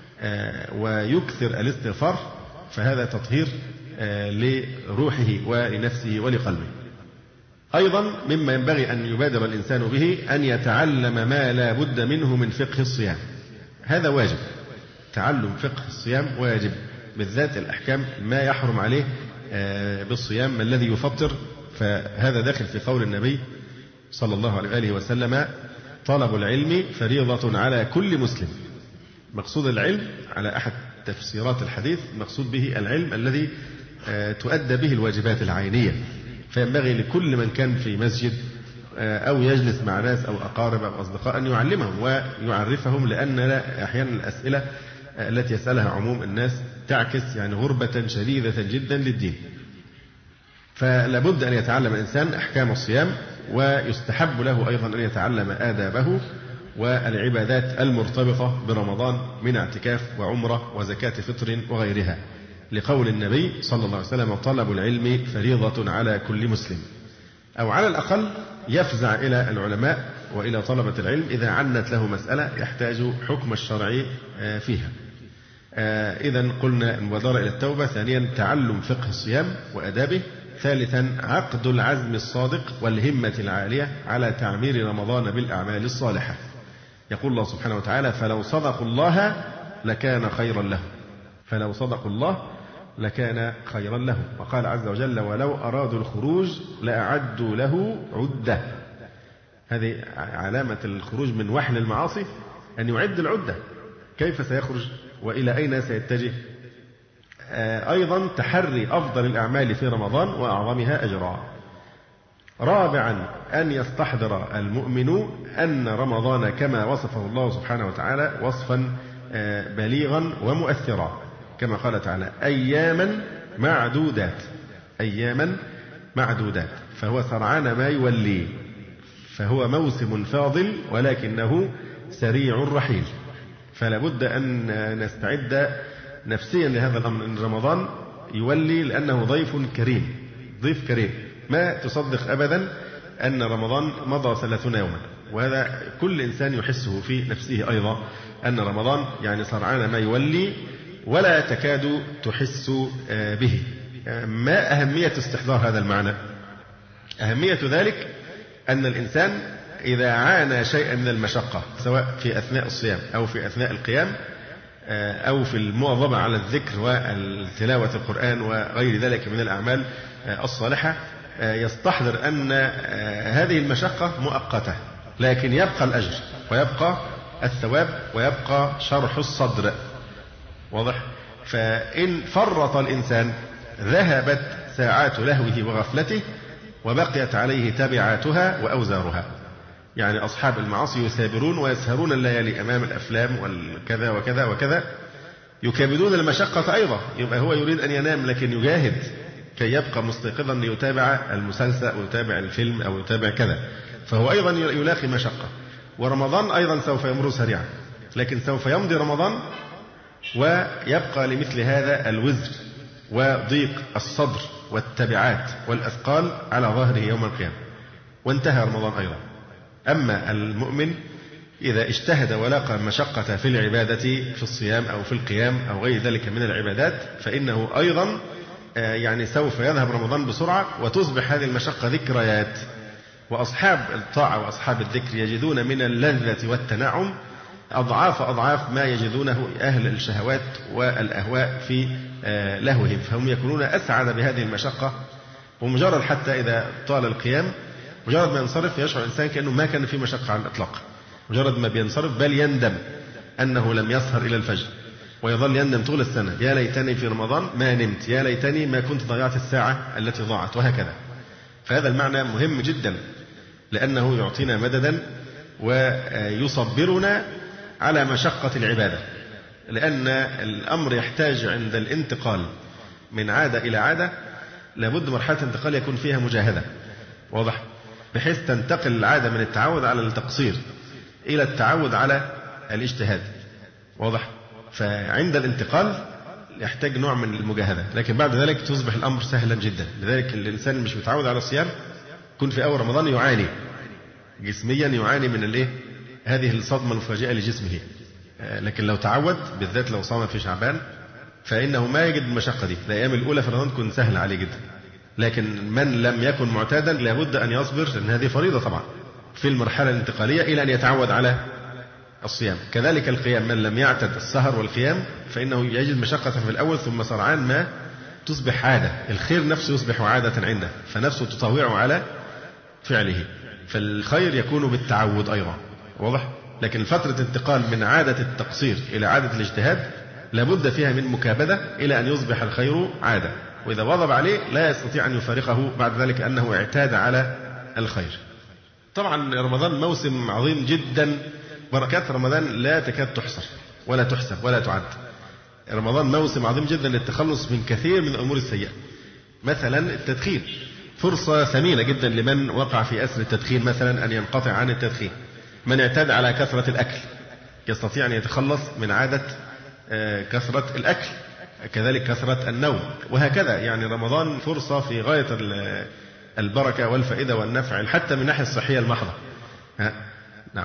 ويكثر الاستغفار، فهذا تطهير لروحه ولنفسه ولقلبه. أيضا مما ينبغي أن يبادر الإنسان به أن يتعلم ما لا بد منه من فقه الصيام. هذا واجب، تعلم فقه الصيام واجب، بالذات الأحكام ما يحرم عليه بالصيام، ما الذي يفطر. فهذا داخل في قول النبي صلى الله عليه وآله وسلم: طلب العلم فريضة على كل مسلم. مقصود العلم على أحد تفسيرات الحديث مقصود به العلم الذي تؤدى به الواجبات العينية. فينبغي لكل من كان في مسجد أو يجلس مع ناس أو أقارب أو أصدقاء أن يعلمهم ويعرفهم، لأن أحيانا الأسئلة التي يسألها عموم الناس تعكس يعني غربة شديدة جدا للدين. فلا بد أن يتعلم الإنسان أحكام الصيام، ويستحب له أيضا أن يتعلم آدابه والعبادات المرتبطة برمضان من اعتكاف وعمرة وزكاة فطر وغيرها، لقول النبي صلى الله عليه وسلم: طلب العلم فريضة على كل مسلم. أو على الأقل يفزع إلى العلماء وإلى طلبة العلم إذا عنت له مسألة يحتاج حكم الشرع فيها. إذن قلنا المبادرة إلى التوبة، ثانيا تعلم فقه الصيام وأدابه، ثالثا عقد العزم الصادق والهمة العالية على تعمير رمضان بالأعمال الصالحة. يقول الله سبحانه وتعالى: فلو صدقوا الله لكان خيرا لهم، فلو صدقوا الله لكان خيرا لهم. وقال عز وجل: ولو أرادوا الخروج لأعدوا له عدة. هذه علامة الخروج من وحل المعاصي، أن يعد العدة، كيف سيخرج وإلى أين سيتجه. أيضا تحري أفضل الأعمال في رمضان وأعظمها أجرا. رابعا أن يستحضر المؤمن أن رمضان كما وصفه الله سبحانه وتعالى وصفا بليغا ومؤثرا، كما قال تعالى: أياما معدودات، أياما معدودات، فهو سرعان ما يولي، فهو موسم فاضل ولكنه سريع الرحيل. فلا بد أن نستعد نفسيا لهذا الأمر، أن رمضان يولي لأنه ضيف كريم، ضيف كريم. ما تصدق أبدا أن رمضان مضى 30 يوما، وهذا كل إنسان يحسه في نفسه أيضا، أن رمضان يعني سرعان ما يولي ولا تكاد تحس به. ما أهمية استحضار هذا المعنى؟ أهمية ذلك أن الإنسان إذا عانى شيئا من المشقة، سواء في أثناء الصيام أو في أثناء القيام أو في المواظبة على الذكر والتلاوة القرآن وغير ذلك من الأعمال الصالحة، يستحضر أن هذه المشقة مؤقتة، لكن يبقى الأجر ويبقى الثواب ويبقى شرح الصدر. واضح؟ فإن فرط الإنسان ذهبت ساعات لهوه وغفلته وبقيت عليه تبعاتها وأوزارها. يعني أصحاب المعاصي يثابرون ويسهرون الليالي أمام الأفلام والكذا وكذا وكذا، يكابدون المشقة أيضا. يبقى هو يريد أن ينام لكن يجاهد كي يبقى مستيقظا ليتابع المسلسل أو يتابع الفيلم أو يتابع كذا، فهو أيضا يلاقي مشقة. ورمضان أيضا سوف يمر سريعا، لكن سوف يمضي رمضان ويبقى لمثل هذا الوزر وضيق الصدر والتبعات والأثقال على ظهره يوم القيامة، وانتهى رمضان أيضا. أما المؤمن إذا اجتهد ولقى مشقة في العبادة في الصيام أو في القيام أو غير ذلك من العبادات، فإنه أيضا يعني سوف يذهب رمضان بسرعة وتصبح هذه المشقة ذكريات. وأصحاب الطاعة وأصحاب الذكر يجدون من اللذة والتنعم أضعاف ما يجدونه أهل الشهوات والأهواء في لهوهم، فهم يكونون أسعد بهذه المشقة. ومجرد حتى إذا طال القيام مجرد ما ينصرف يشعر الإنسان كأنه ما كان في مشقة على الإطلاق، مجرد ما بينصرف بل يندم أنه لم يسهر إلى الفجر، ويظل يندم طول السنة، يا ليتني في رمضان ما نمت، يا ليتني ما كنت ضيعت الساعة التي ضاعت، وهكذا. فهذا المعنى مهم جدا، لأنه يعطينا مددا ويصبرنا على مشقة العبادة، لأن الأمر يحتاج عند الانتقال من عادة إلى عادة لابد مرحلة انتقال يكون فيها مجاهدة، واضح، بحيث تنتقل العادة من التعود على التقصير إلى التعود على الاجتهاد، واضح. فعند الانتقال يحتاج نوع من المجاهدة، لكن بعد ذلك تصبح الأمر سهلا جدا. لذلك الإنسان مش متعود على الصيام يكون في أول رمضان يعاني جسميا، يعاني من هذه الصدمة المفاجئة لجسمه، لكن لو تعود بالذات لو صام في شعبان فإنه ما يجد المشقة دي. الأيام الأولى في رمضان تكون سهلة عليه جدا، لكن من لم يكن معتادا لابد أن يصبر، لأن هذه فريضة طبعا في المرحلة الانتقالية إلى أن يتعود على الصيام. كذلك القيام، من لم يعتد السهر والقيام فإنه يجد مشقة في الأول، ثم سرعان ما تصبح عادة، الخير نفسه يصبح عادة عنده، فنفسه تطاوعه على فعله، فالخير يكون بالتعود أيضا، واضح. لكن فترة انتقال من عادة التقصير إلى عادة الاجتهاد لابد فيها من مكابدة إلى أن يصبح الخير عادة، وإذا واظب عليه لا يستطيع أن يفارقه بعد ذلك أنه اعتاد على الخير. طبعا رمضان موسم عظيم جدا، بركات رمضان لا تكاد تحصر ولا تحسب ولا تعد. رمضان موسم عظيم جدا للتخلص من كثير من الأمور السيئة، مثلا التدخين، فرصة ثمينة جدا لمن وقع في أسر التدخين مثلا أن ينقطع عن التدخين. من اعتاد على كثرة الأكل يستطيع أن يتخلص من عادة كثرة الأكل، كذلك كثرة النوم، وهكذا. يعني رمضان فرصة في غاية البركة والفائدة والنفع حتى من الناحية الصحية المحضة. نعم،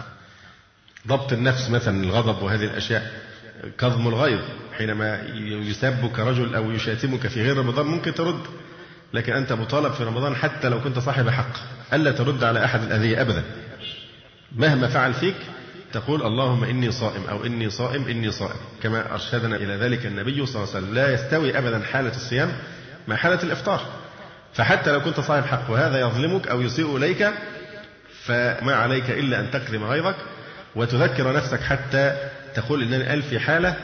ضبط النفس مثلا، الغضب وهذه الأشياء، كظم الغيظ، حينما يسبك رجل أو يشاتمك في غير رمضان ممكن ترد، لكن أنت مطالب في رمضان حتى لو كنت صاحب حق ألا ترد على أحد الأذية أبدا، مهما فعل فيك تقول اللهم إني صائم أو إني صائم إني صائم، كما أرشدنا إلى ذلك النبي صلى الله عليه وسلم. لا يستوي أبدا حالة الصيام مع حالة الإفطار، فحتى لو كنت صاحب حق وهذا يظلمك أو يسيء إليك فما عليك إلا أن تكظم غيظك وتذكر نفسك حتى تقول إن الآن في حالة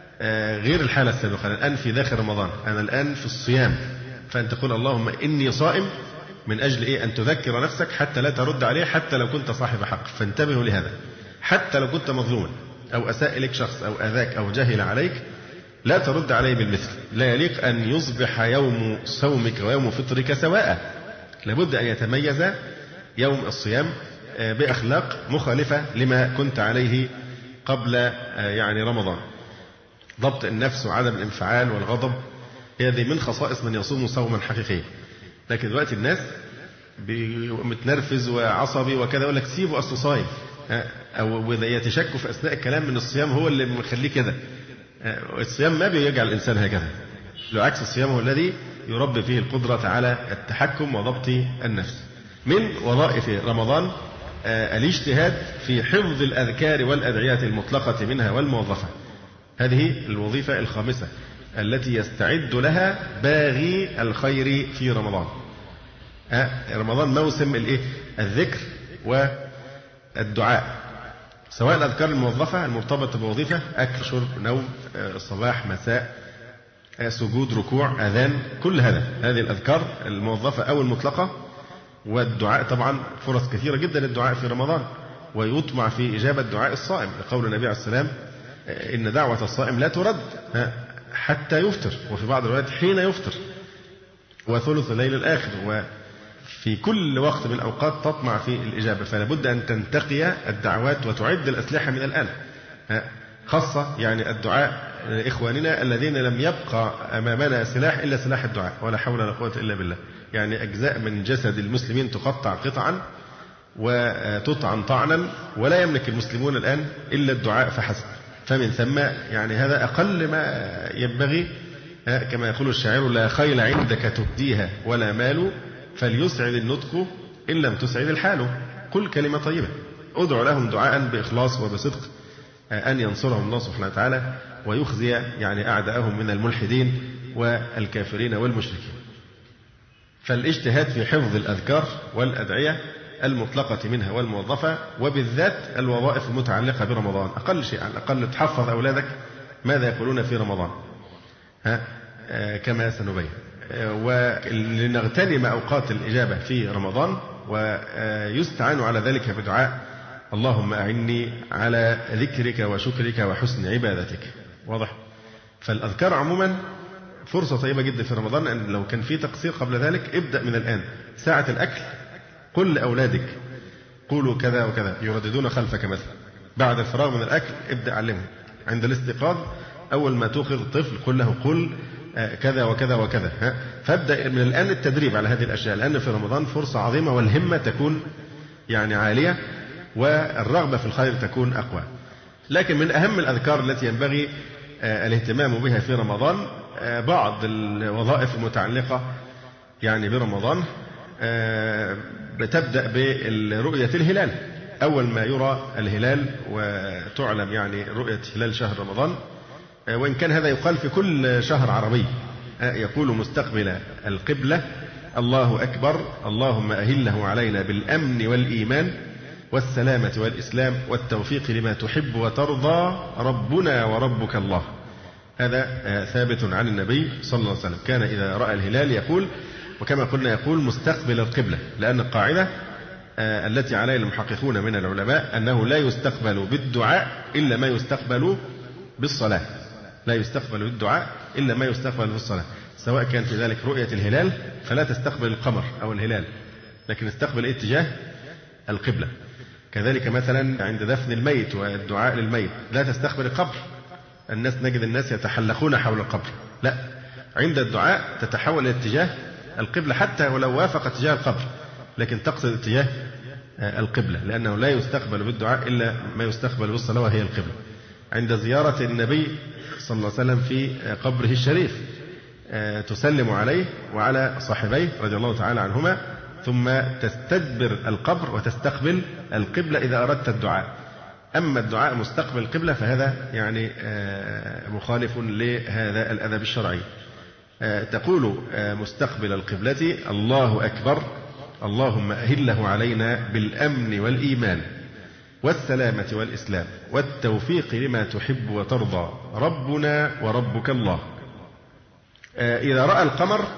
غير الحالة السابقة، أنا الآن في داخل رمضان، أنا الآن في الصيام، فأن تقول اللهم إني صائم، من أجل أن تذكر نفسك حتى لا ترد عليه حتى لو كنت صاحب حق. فانتبهوا لهذا، حتى لو كنت مظلوما أو أساء إليك شخص أو أذاك أو جهل عليك لا ترد عليه بالمثل. لا يليق أن يصبح يوم صومك ويوم فطرك سواء، لابد أن يتميز يوم الصيام بأخلاق مخالفة لما كنت عليه قبل يعني رمضان. ضبط النفس وعدم الانفعال والغضب هذه من خصائص من يصوم صوما حقيقيا. لكن دلوقتي الناس متنرفز وعصبي وكذا، يقول لك سيبه أصله صايم، أو يتشك في أثناء الكلام من الصيام هو اللي مخليه كده. الصيام ما بيجعل الإنسان هكذا، بالعكس الصيام هو الذي يربي فيه القدرة على التحكم وضبط النفس. من وظائف رمضان الاجتهاد في حفظ الأذكار والأدعيات المطلقة منها والموظفة. هذه الوظيفة الخامسة التي يستعد لها باغي الخير في رمضان. رمضان موسم الذكر والدعاء، سواء الأذكار الموظفة المرتبطة بوظيفة، أكل شرب نوم صباح مساء سجود ركوع أذان، كل هذه الأذكار الموظفة أو المطلقة. والدعاء طبعا فرص كثيرة جدا للدعاء في رمضان، ويطمع في إجابة دعاء الصائم، لقول النبي عليه السلام إن دعوة الصائم لا ترد حتى يفطر، وفي بعض الروايات حين يفطر، وثلث الليل الآخر، وفي كل وقت من الأوقات تطمع في الإجابة. فلا بد أن تنتقي الدعوات وتعد الأسلحة من الآن، خاصة يعني الدعاء لإخواننا الذين لم يبقى أمامنا سلاح إلا سلاح الدعاء، ولا حول ولا قوة إلا بالله. يعني أجزاء من جسد المسلمين تقطع قطعا وتطعن طعنا، ولا يملك المسلمون الآن إلا الدعاء فحسب. فمن ثم يعني هذا أقل ما ينبغي، كما يقول الشاعر لا خيل عندك تبديها ولا مال، فليسعد النطق إن لم تسعد الحال. قل كلمة طيبة، ادعو لهم دعاء بإخلاص وبصدق أن ينصرهم الله سبحانه وتعالى ويخزي يعني أعداءهم من الملحدين والكافرين والمشركين. فالاجتهاد في حفظ الأذكار والأدعية المطلقة منها والموظفة، وبالذات الوظائف المتعلقة برمضان. أقل شيء على الأقل تحفظ أولادك ماذا يقولون في رمضان كما سنبين، ولنغتنم أوقات الإجابة في رمضان، ويستعان على ذلك بدعاء اللهم أعني على ذكرك وشكرك وحسن عبادتك. واضح؟ فالأذكار عموما فرصة طيبة جدا في رمضان، أن لو كان في تقصير قبل ذلك ابدأ من الآن. ساعة الأكل قل لأولادك قولوا كذا وكذا، يرددون خلفك مثلا. بعد الفراغ من الأكل ابدأ علمهم. عند الاستيقاظ أول ما توقظ الطفل قل له قل كذا وكذا وكذا. فابدأ من الآن التدريب على هذه الأشياء، لأن في رمضان فرصة عظيمة، والهمة تكون يعني عالية، والرغبة في الخير تكون أقوى. لكن من أهم الأذكار التي ينبغي الاهتمام بها في رمضان بعض الوظائف المتعلقة يعني برمضان. بتبدأ برؤية الهلال. أول ما يرى الهلال وتعلم يعني رؤية هلال شهر رمضان، وإن كان هذا يقال في كل شهر عربي، يقول مستقبل القبلة الله أكبر اللهم أهله علينا بالأمن والإيمان والسلامة والإسلام والتوفيق لما تحب وترضى ربنا وربك الله. هذا ثابت عن النبي صلى الله عليه وسلم، كان إذا رأى الهلال يقول، وكما قلنا يقول مستقبل القبلة، لأن القاعدة التي عليها المحققون من العلماء أنه لا يستقبل بالدعاء إلا ما يستقبل بالصلاة. لا يستقبل بالدعاء إلا ما يستقبل بالصلاة، سواء كان في ذلك رؤية الهلال فلا تستقبل القمر أو الهلال، لكن استقبل اتجاه القبلة. كذلك مثلا عند دفن الميت والدعاء للميت لا تستقبل القبر. الناس نجد الناس يتحلقون حول القبر، لا، عند الدعاء تتحول اتجاه القبلة حتى ولو وافق اتجاه القبر، لكن تقصد اتجاه القبلة، لأنه لا يستقبل بالدعاء إلا ما يستقبل بالصلاة وهي القبلة. عند زيارة النبي صلى الله عليه وسلم في قبره الشريف تسلم عليه وعلى صاحبيه رضي الله تعالى عنهما، ثم تستدبر القبر وتستقبل القبلة إذا أردت الدعاء. أما الدعاء مستقبل القبلة فهذا يعني مخالف لهذا الأدب الشرعي. تقول مستقبل القبلة الله أكبر اللهم أهله علينا بالأمن والإيمان والسلامة والإسلام والتوفيق لما تحب وترضى ربنا وربك الله. إذا رأى القمر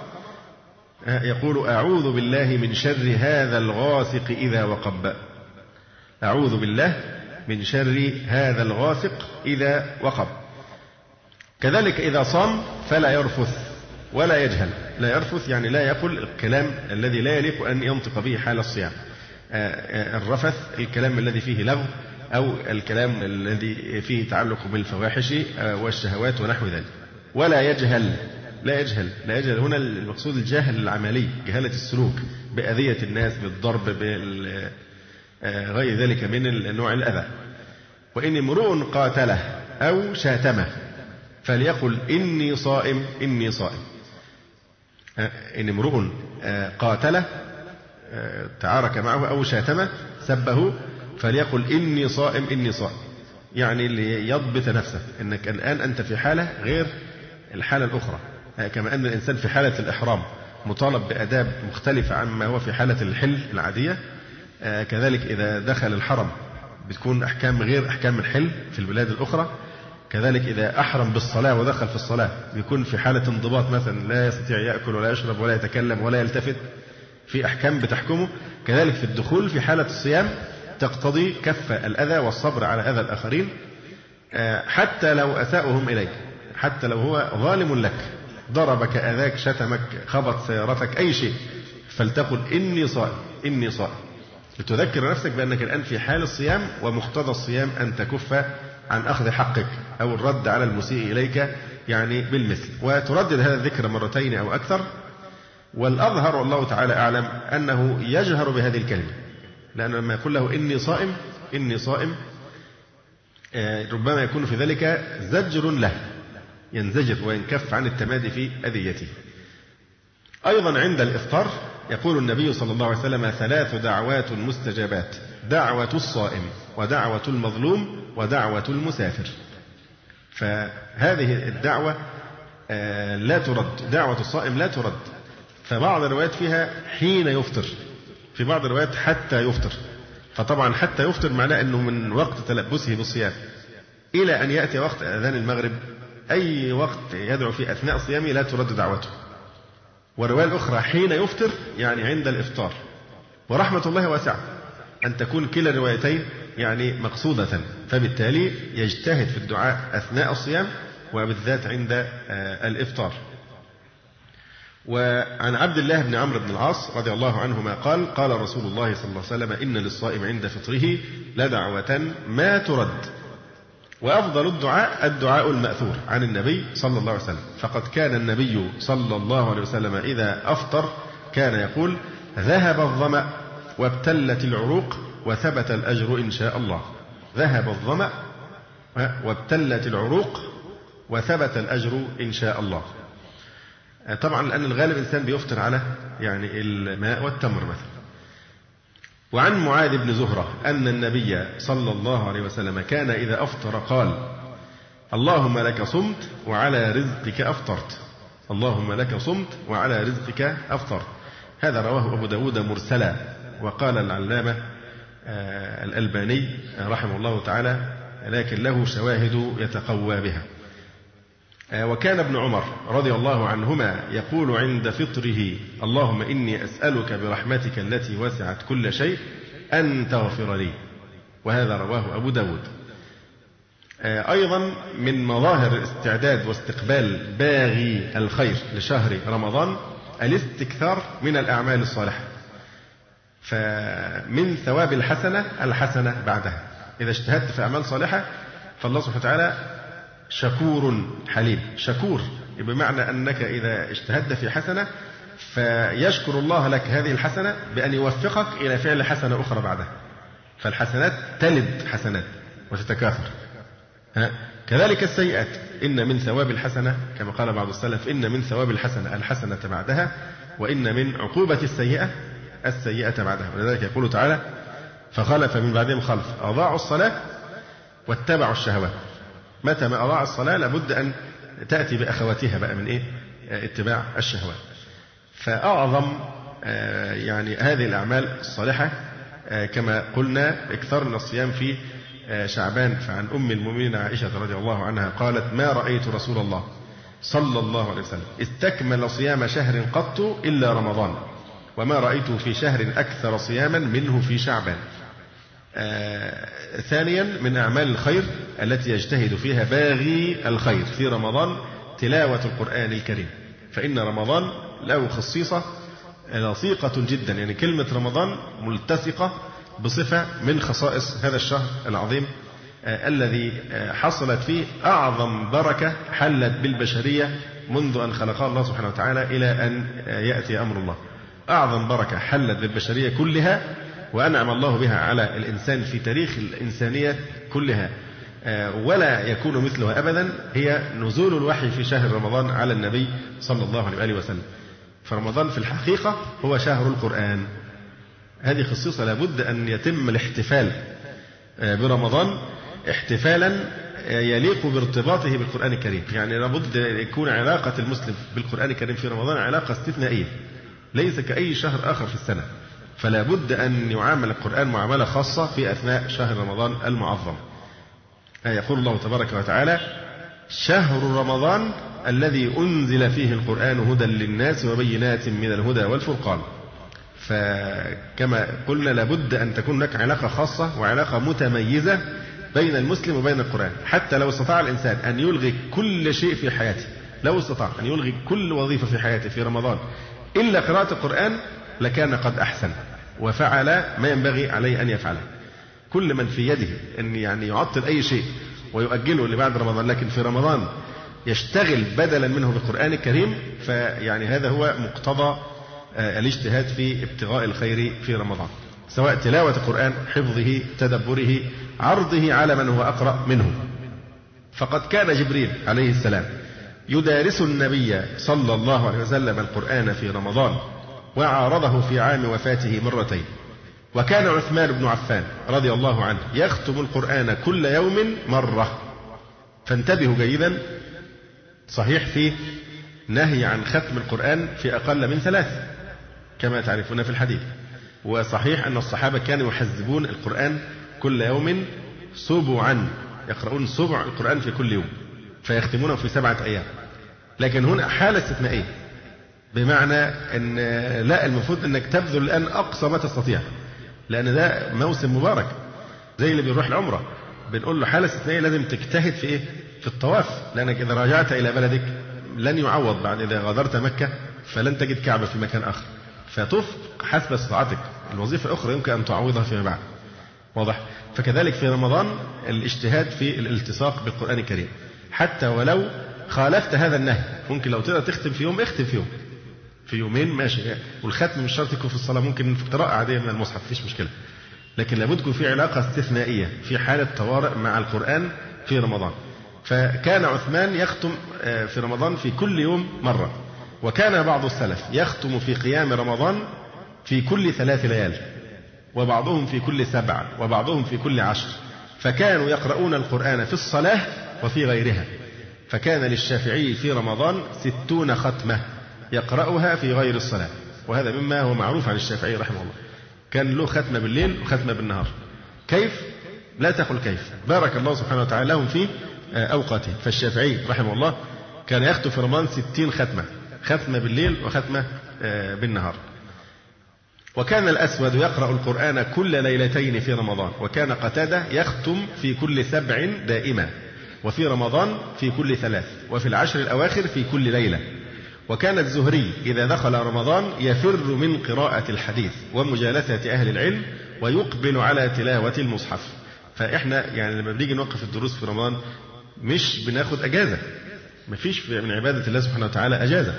يقول أعوذ بالله من شر هذا الغاسق إذا وقب. أعوذ بالله من شر هذا الغاسق إذا وقب. كذلك إذا صام فلا يرفث ولا يجهل. لا يرفث يعني لا يقول الكلام الذي لا يليق أن ينطق به حال الصيام. الرفث الكلام الذي فيه لغو أو الكلام الذي فيه تعلق بالفواحش والشهوات ونحو ذلك. ولا يجهل. لا يجهل. لا يجهل هنا المقصود الجهل العملي، جهالة السلوك بأذية الناس بالضرب غير ذلك من نوع الأذى. وإن امرؤ قاتله أو شاتمه فليقل إني صائم إني صائم. إن امرؤ قاتله تعارك معه أو شاتمه سبه فليقل إني صائم إني صائم، يعني ليضبط نفسه إنك الآن أنت في حالة غير الحالة الأخرى. كما أن الإنسان في حالة الإحرام مطالب بآداب مختلفة عما هو في حالة الحل العادية، كذلك إذا دخل الحرم بتكون أحكام غير أحكام الحل في البلاد الأخرى. كذلك إذا أحرم بالصلاة ودخل في الصلاة بيكون في حالة انضباط، مثلا لا يستطيع يأكل ولا يشرب ولا يتكلم ولا يلتفت، في أحكام بتحكمه. كذلك في الدخول في حالة الصيام تقتضي كف الأذى والصبر على أذى الآخرين، حتى لو أساءهم إليك، حتى لو هو ظالم لك، ضربك، أذاك، شتمك، خبط سيارتك، أي شيء، فلتقل إني صائم إني صائم، لتذكر نفسك بأنك الآن في حال الصيام، ومقتضى الصيام أن تكف عن أخذ حقك أو الرد على المسيء إليك يعني بالمثل، وتردد هذا الذكر مرتين أو أكثر. والأظهر والله تعالى أعلم أنه يجهر بهذه الكلمة، لأن لما يقول له إني صائم إني صائم ربما يكون في ذلك زجر له، ينزجر وينكف عن التمادي في أذيته. أيضا عند الإفطار يقول النبي صلى الله عليه وسلم 3 دعوات مستجابات: دعوة الصائم ودعوة المظلوم ودعوة المسافر. فهذه الدعوة لا ترد، دعوة الصائم لا ترد. فبعض الروايات فيها حين يفطر، في بعض الروايات حتى يفطر. فطبعا حتى يفطر معناه أنه من وقت تلبسه بالصيام إلى أن يأتي وقت أذان المغرب، أي وقت يدعو في أثناء صيامه لا ترد دعوته. والرواية الأخرى حين يفطر يعني عند الإفطار. ورحمة الله واسعة أن تكون كلا الروايتين يعني مقصودة، فبالتالي يجتهد في الدعاء أثناء الصيام وبالذات عند الإفطار. وعن عبد الله بن عمرو بن العاص رضي الله عنهما قال قال رسول الله صلى الله عليه وسلم إن للصائم عند فطره لدعوة ما ترد، وأفضل الدعاء المأثور عن النبي صلى الله عليه وسلم. فقد كان النبي صلى الله عليه وسلم إذا أفطر كان يقول ذهب الظمأ وابتلت العروق وثبت الأجر إن شاء الله. ذهب الظمأ وابتلت العروق وثبت الأجر إن شاء الله. طبعا لأن الغالب الإنسان بيفطر على يعني الماء والتمر مثلا. وعن معاذ بن زهرة أن النبي صلى الله عليه وسلم كان إذا أفطر قال اللهم لك صمت وعلى رزقك أفطرت، اللهم لك صمت وعلى رزقك أفطرت. هذا رواه أبو داود مرسلا، وقال العلامة الألباني رحمه الله تعالى لكن له شواهد يتقوى بها. وكان ابن عمر رضي الله عنهما يقول عند فطره اللهم إني أسألك برحمتك التي وسعت كل شيء أن تغفر لي، وهذا رواه أبو داود. أيضا من مظاهر استعداد واستقبال باغي الخير لشهر رمضان الاستكثار من الأعمال الصالحة، فمن ثواب الحسنة بعدها. إذا اجتهدت في أعمال صالحة فالله سبحانه وتعالى شكور حليم. شكور بمعنى أنك إذا اجتهدت في حسنة فيشكر الله لك هذه الحسنة بأن يوفقك إلى فعل حسنة أخرى بعدها، فالحسنات تلد حسنات وتتكاثر. كذلك السيئات، إن من ثواب الحسنة كما قال بعض السلف إن من ثواب الحسنة بعدها، وإن من عقوبة السيئة بعدها. ولذلك يقول تعالى فخلف من بعدهم خلف أضاعوا الصلاة واتبعوا الشهوات. متى ما أضاع الصلاة لابد أن تأتي بأخواتها بقى من اتباع الشهوات. فأعظم يعني هذه الأعمال الصالحة كما قلنا إكثار من الصيام في شعبان. فعن أم المؤمنين عائشة رضي الله عنها قالت ما رأيت رسول الله صلى الله عليه وسلم استكمل صيام شهر قط إلا رمضان، وما رأيته في شهر أكثر صياما منه في شعبان. ثانيا من أعمال الخير التي يجتهد فيها باغي الخير في رمضان تلاوة القرآن الكريم، فإن رمضان له خصيصة لصيقة جدا، يعني كلمة رمضان ملتصقة بصفة من خصائص هذا الشهر العظيم الذي حصلت فيه أعظم بركة حلت بالبشرية منذ أن خلقها الله سبحانه وتعالى إلى أن يأتي أمر الله. أعظم بركة حلت بالبشرية كلها وأنعم الله بها على الإنسان في تاريخ الإنسانية كلها ولا يكون مثلها أبدا، هي نزول الوحي في شهر رمضان على النبي صلى الله عليه وآله وسلم. فرمضان في الحقيقة هو شهر القرآن. هذه خصيصة لابد أن يتم الاحتفال برمضان احتفالا يليق بارتباطه بالقرآن الكريم. يعني لابد يكون علاقة المسلم بالقرآن الكريم في رمضان علاقة استثنائية ليس كأي شهر آخر في السنة، فلا بد أن يعامل القرآن معاملة خاصة في أثناء شهر رمضان المعظم. يقول الله تبارك وتعالى شهر رمضان الذي أنزل فيه القرآن هدى للناس وبينات من الهدى والفرقان. فكما قلنا لابد أن تكون هناك علاقة خاصة وعلاقة متميزة بين المسلم وبين القرآن. حتى لو استطاع الإنسان أن يلغي كل شيء في حياته، لو استطاع أن يلغي كل وظيفة في حياته في رمضان إلا قراءة القرآن لكان قد أحسن وفعل ما ينبغي عليه أن يفعله. كل من في يده أن يعني يعطل أي شيء ويؤجله لبعد رمضان، لكن في رمضان يشتغل بدلا منه بالقرآن الكريم، فيعني هذا هو مقتضى الاجتهاد في ابتغاء الخير في رمضان، سواء تلاوة القرآن، حفظه، تدبره، عرضه على من هو أقرأ منه. فقد كان جبريل عليه السلام يدارس النبي صلى الله عليه وسلم القرآن في رمضان وعارضه في عام وفاته مرتين. وكان عثمان بن عفان رضي الله عنه يختم القرآن كل يوم مرة. فانتبهوا جيدا، صحيح في نهي عن ختم القرآن في أقل من 3 كما تعرفون في الحديث، وصحيح أن الصحابة كانوا يحزبون القرآن كل يوم سبعا، يقرؤون سبع القرآن في كل يوم فيختمونه في 7 أيام. لكن هنا حالة استثنائية، بمعنى أن لا، المفروض أنك تبذل الآن أقصى ما تستطيع، لأن ده موسم مبارك زي اللي بيروح العمرة، بنقول له حالة استثنائية لازم تجتهد في إيه؟ في الطواف، لأنك إذا رجعت إلى بلدك لن يعوض بعد، إذا غادرت مكة فلن تجد كعبة في مكان آخر، فطف حسب استطاعتك، الوظيفة الأخرى يمكن أن تعوضها فيما بعد. واضح؟ فكذلك في رمضان الاجتهاد في الالتصاق بالقرآن الكريم، حتى ولو خالفت هذا النهي، ممكن لو تقدر تختم في يوم اختم في يوم، في يومين ماشي، والختم مش شرط يكون في الصلاة، ممكن في قراءة عادية من المصحف مفيش مشكلة، لكن لابد يكون في علاقة استثنائية في حالة طوارئ مع القرآن في رمضان. فكان عثمان يختم في رمضان في كل يوم مرة، وكان بعض السلف يختم في قيام رمضان في كل 3 ليال، وبعضهم في كل 7، وبعضهم في كل 10، فكانوا يقرؤون القرآن في الصلاة وفي غيرها. فكان للشافعي في رمضان 60 ختمة يقرأها في غير الصلاة، وهذا مما هو معروف عن الشافعي رحمه الله، كان له ختمة بالليل وختمة بالنهار. كيف؟ لا تقل كيف، بارك الله سبحانه وتعالى لهم في أوقاته. فالشافعي رحمه الله كان يختم في رمضان 60 ختمة، ختمة بالليل وختمة بالنهار. وكان الأسود يقرأ القرآن كل ليلتين في رمضان، وكان قتادة يختم في كل 7 دائما، وفي رمضان في كل 3، وفي العشر الأواخر في كل ليلة. وكان الزهري إذا دخل رمضان يفر من قراءة الحديث ومجالسة أهل العلم ويقبل على تلاوة المصحف. فإحنا يعني لما بنيجي نوقف الدروس في رمضان مش بناخد أجازة، مفيش من عبادة الله سبحانه وتعالى أجازة،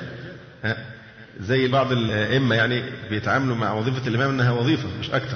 زي بعض الأئمة يعني بيتعاملوا مع وظيفة الإمام أنها وظيفة مش أكتر،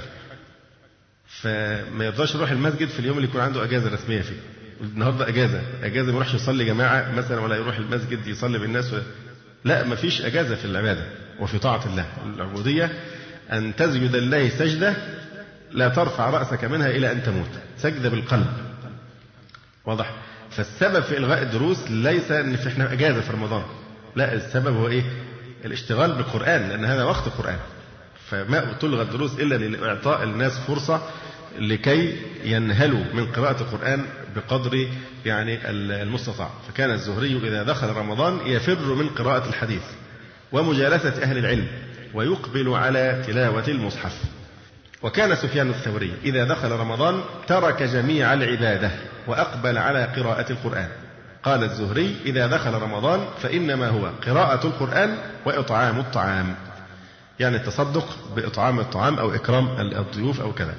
فما يرضاش يروح المسجد في اليوم اللي يكون عنده أجازة رسمية فيه. النهارده أجازة ما يروحش يصلي جماعة مثلا، ولا يروح المسجد يصلي بالناس لا، ما فيش أجازة في العبادة وفي طاعة الله. العبودية أن تسجد لله سجدة لا ترفع رأسك منها إلى أن تموت، سجدة بالقلب. واضح؟ فالسبب في إلغاء الدروس ليس أن إحنا أجازة في رمضان، لا، السبب هو إيه؟ الاشتغال بالقرآن، لأن هذا وقت القرآن، فما تلغى الدروس إلا لإعطاء الناس فرصة لكي ينهلوا من قراءة القرآن بقدر يعني المستطاع. فكان الزهري إذا دخل رمضان يفر من قراءة الحديث ومجالسة أهل العلم ويقبل على تلاوة المصحف. وكان سفيان الثوري إذا دخل رمضان ترك جميع العبادة وأقبل على قراءة القرآن. قال الزهري إذا دخل رمضان فإنما هو قراءة القرآن وإطعام الطعام، يعني التصدق بإطعام الطعام أو إكرام الضيوف أو كذا.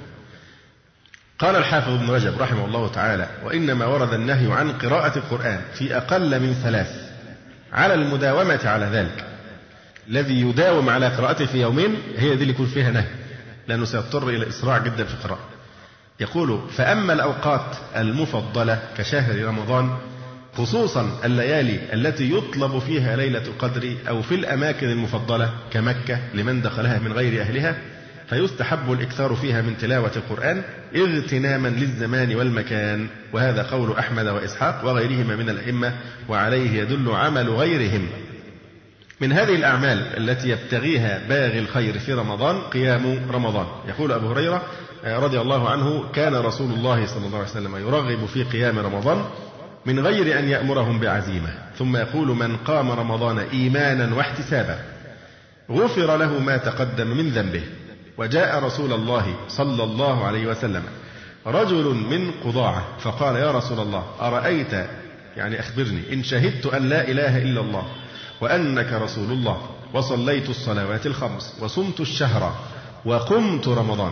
قال الحافظ ابن رجب رحمه الله تعالى: وإنما ورد النهي عن قراءة القرآن في أقل من 3 على المداومة على ذلك. الذي يداوم على قراءته في يومين هي دي اللي يكون فيها نهي، لأنه سيضطر إلى إسراع جدا في القراءة. يقول: فأما الأوقات المفضلة كشهر رمضان، خصوصا الليالي التي يطلب فيها ليلة القدر، أو في الأماكن المفضلة كمكة لمن دخلها من غير أهلها، فيستحب الإكثار فيها من تلاوة القرآن اغتناما للزمان والمكان. وهذا قول أحمد وإسحاق وغيرهما من الأئمة، وعليه يدل عمل غيرهم. من هذه الأعمال التي يبتغيها باغي الخير في رمضان قيام رمضان. يقول أبو هريرة رضي الله عنه: كان رسول الله صلى الله عليه وسلم يرغب في قيام رمضان من غير أن يأمرهم بعزيمة، ثم يقول: من قام رمضان إيمانا واحتسابا غفر له ما تقدم من ذنبه. وجاء رسول الله صلى الله عليه وسلم رجل من قضاعة فقال: يا رسول الله، أرأيت، يعني أخبرني، إن شهدت أن لا إله إلا الله وأنك رسول الله، وصليت الصلوات الخمس، وصمت الشهر، وقمت رمضان،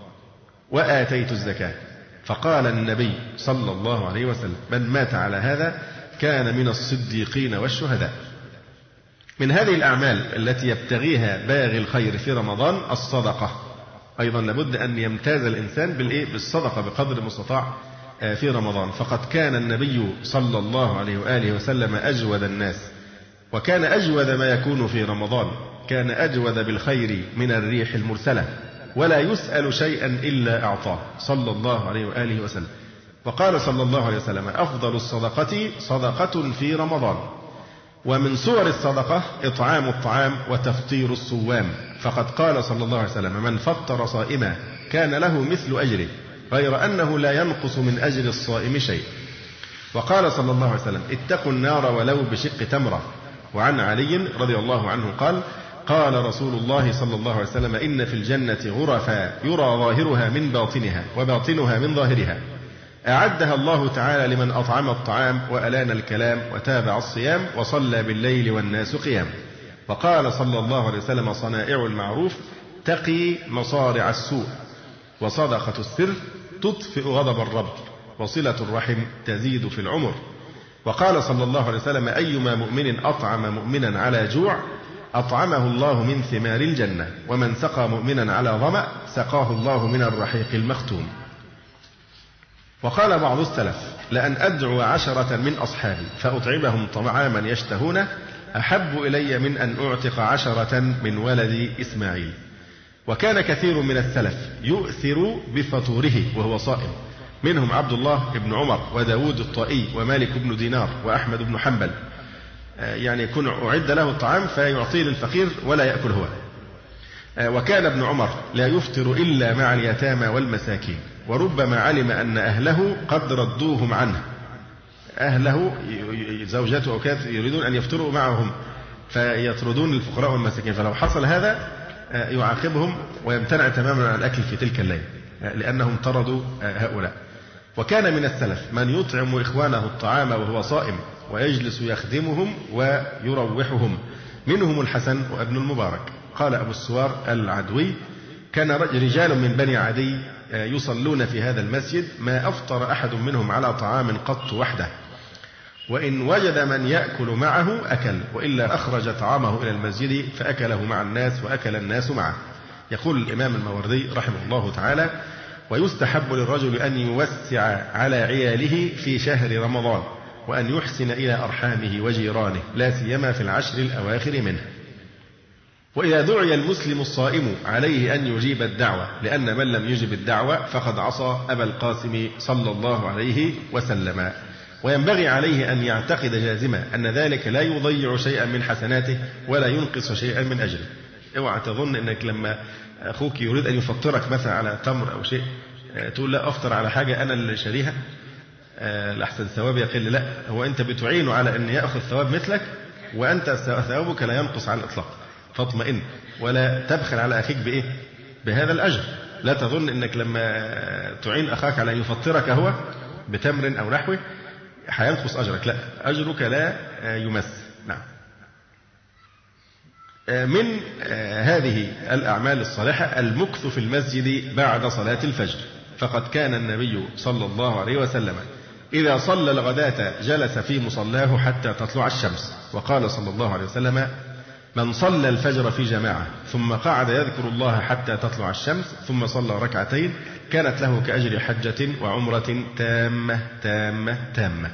وآتيت الزكاة. فقال النبي صلى الله عليه وسلم: من مات على هذا كان من الصديقين والشهداء. من هذه الأعمال التي يبتغيها باغي الخير في رمضان الصدقة. أيضا لابد أن يمتاز الإنسان بالصدقة بقدر المستطاع في رمضان. فقد كان النبي صلى الله عليه وآله وسلم أجود الناس، وكان أجود ما يكون في رمضان، كان أجود بالخير من الريح المرسلة، ولا يسأل شيئا إلا أعطاه صلى الله عليه وآله وسلم. وقال صلى الله عليه وسلم: أفضل الصدقة صدقة في رمضان. ومن صور الصدقة إطعام الطعام وتفطير الصوام، فقد قال صلى الله عليه وسلم: من فطر صائما كان له مثل أجره غير أنه لا ينقص من أجر الصائم شيء. وقال صلى الله عليه وسلم: اتقوا النار ولو بشق تمرة. وعن علي رضي الله عنه قال: قال رسول الله صلى الله عليه وسلم: إن في الجنة غرفا يرى ظاهرها من باطنها وباطنها من ظاهرها، أعدها الله تعالى لمن أطعم الطعام وألان الكلام وتابع الصيام وصلى بالليل والناس قيام. وقال صلى الله عليه وسلم: صنائع المعروف تقي مصارع السوء، وصدقة السر تطفئ غضب الرب، وصلة الرحم تزيد في العمر. وقال صلى الله عليه وسلم: أيما مؤمن أطعم مؤمنا على جوع أطعمه الله من ثمار الجنة، ومن سقى مؤمنا على ظمأ سقاه الله من الرحيق المختوم. وقال بعض السلف: لأن أدعو 10 من أصحابي فأطعمهم طعاما يشتهونه أحب إلي من أن أعتق 10 من ولد إسماعيل. وكان كثير من السلف يؤثر بفطوره وهو صائم، منهم عبد الله بن عمر وداود الطائي ومالك بن دينار وأحمد بن حنبل، يعني يكون أعد له الطعام فيعطيه للفقير ولا يأكل هو. وكان ابن عمر لا يفطر إلا مع اليتامى والمساكين، وربما علم أن أهله قد ردوهم عنه، أهله زوجته أو كذا يريدون أن يفطروا معهم فيطردون الفقراء والمساكين، فلو حصل هذا يعاقبهم ويمتنع تماما عن الأكل في تلك الليلة لأنهم طردوا هؤلاء. وكان من السلف من يطعم إخوانه الطعام وهو صائم ويجلس يخدمهم ويروحهم، منهم الحسن وابن المبارك. قال أبو السوار العدوي: كان رجال من بني عدي يصلون في هذا المسجد ما أفطر أحد منهم على طعام قط وحده، وإن وجد من يأكل معه أكل، وإلا أخرج طعامه إلى المسجد فأكله مع الناس وأكل الناس معه. يقول الإمام الماوردي رحمه الله تعالى: ويستحب للرجل أن يوسع على عياله في شهر رمضان، وأن يحسن إلى أرحامه وجيرانه، لا سيما في العشر الأواخر منه. وإذا دعي المسلم الصائم عليه أن يجيب الدعوة، لأن من لم يجب الدعوة فقد عصى أبا القاسم صلى الله عليه وسلم. وينبغي عليه أن يعتقد جازما أن ذلك لا يضيع شيئا من حسناته ولا ينقص شيئا من أجره. اوعى تظن أنك لما أخوك يريد أن يفطرك مثلا على تمر أو شيء تقول لا أفطر على حاجة أنا اللي شاريها لأحسن ثواب يقل. لا، هو أنت بتعينه على أن يأخذ ثواب مثلك، وأنت ثوابك لا ينقص على الإطلاق، فاطمئن ولا تبخل على أخيك بإيه؟ بهذا الأجر. لا تظن أنك لما تعين أخاك على أن يفطرك هو بتمر أو نحوه هينقص أجرك، لا، أجرك لا يمس. نعم. من هذه الأعمال الصالحة المكث في المسجد بعد صلاة الفجر، فقد كان النبي صلى الله عليه وسلم إذا صلى الغداة جلس في مصلاه حتى تطلع الشمس. وقال صلى الله عليه وسلم: من صلى الفجر في جماعة ثم قعد يذكر الله حتى تطلع الشمس ثم صلى ركعتين كانت له كأجر حجة وعمرة تامة تامة تامة.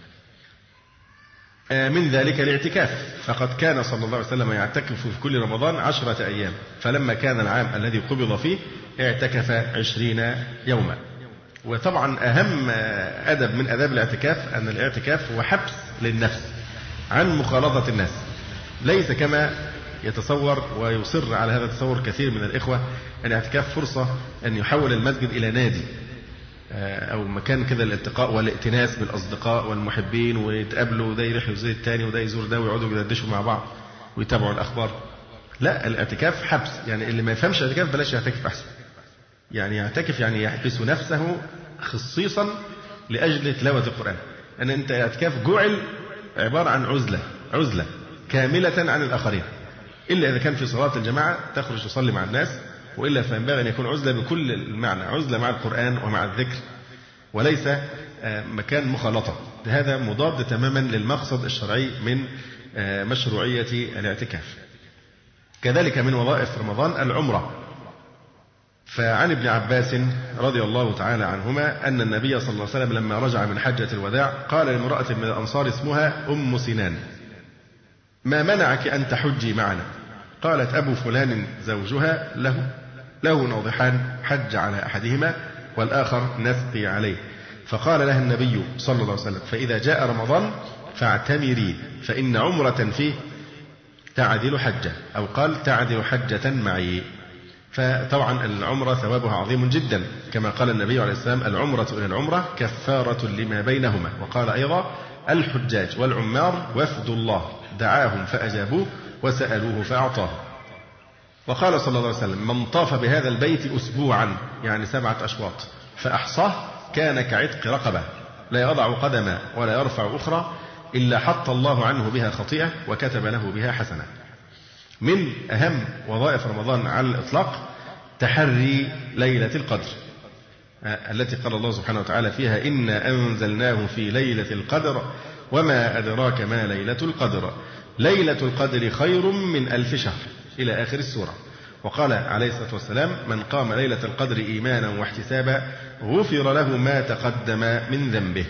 من ذلك الاعتكاف، فقد كان صلى الله عليه وسلم يعتكف في كل رمضان 10 أيام، فلما كان العام الذي قبض فيه اعتكف 20 يوما. وطبعا أهم أدب من أداب الاعتكاف أن الاعتكاف هو حبس للنفس عن مخالطة الناس، ليس كما يتصور ويصر على هذا التصور كثير من الإخوة أن الاعتكاف فرصة أن يحول المسجد إلى نادي أو مكان كذا الالتقاء والائتناس بالأصدقاء والمحبين، ويتقابلوا ده يروح يزور الثاني وده يزور ده ويقعدوا يدردشوا مع بعض ويتابعوا الأخبار. لا، الاعتكاف حبس، يعني اللي ما يفهمش الاعتكاف بلاش يعتكف أحسن. يعني يعتكف يعني يحبس نفسه خصيصا لأجل تلاوة القرآن. أن أنت الاعتكاف جعل عبارة عن عزلة كاملة عن الآخرين، إلا إذا كان في صلاة الجماعة تخرج تصلي مع الناس، وإلا فينبغي أن يكون عزلة بكل المعنى، عزلة مع القرآن ومع الذكر، وليس مكان مخالطة. هذا مضاد تماما للمقصد الشرعي من مشروعية الاعتكاف. كذلك من وظائف رمضان العمرة، فعن ابن عباس رضي الله تعالى عنهما أن النبي صلى الله عليه وسلم لما رجع من حجة الوداع قال لامرأة من الأنصار اسمها أم سنان: ما منعك أن تحجي معنا؟ قالت: أبو فلان زوجها له ناضحان حج على أحدهما والآخر نسقي عليه. فقال لها النبي صلى الله عليه وسلم: فإذا جاء رمضان فاعتمري فإن عمرة فيه تعدل حجة، أو قال تعدل حجة معي. فطبعا العمرة ثوابها عظيم جدا، كما قال النبي عليه السلام: العمرة إلى العمرة كفارة لما بينهما. وقال أيضا: الحجاج والعمار وفد الله دعاهم فأجابوه وسألوه فأعطاه. وقال صلى الله عليه وسلم: من طاف بهذا البيت أسبوعا، يعني 7 أشواط، فأحصاه كان كعتق رقبة، لا يضع قدما ولا يرفع أخرى إلا حط الله عنه بها خطيئة وكتب له بها حسنة. من أهم وظائف رمضان على الإطلاق تحري ليلة القدر، التي قال الله سبحانه وتعالى فيها: إنا أنزلناه في ليلة القدر وما أدراك ما ليلة القدر ليلة القدر خير من 1000 شهر إلى آخر السورة. وقال عليه الصلاة والسلام: من قام ليلة القدر إيمانا واحتسابا غفر له ما تقدم من ذنبه.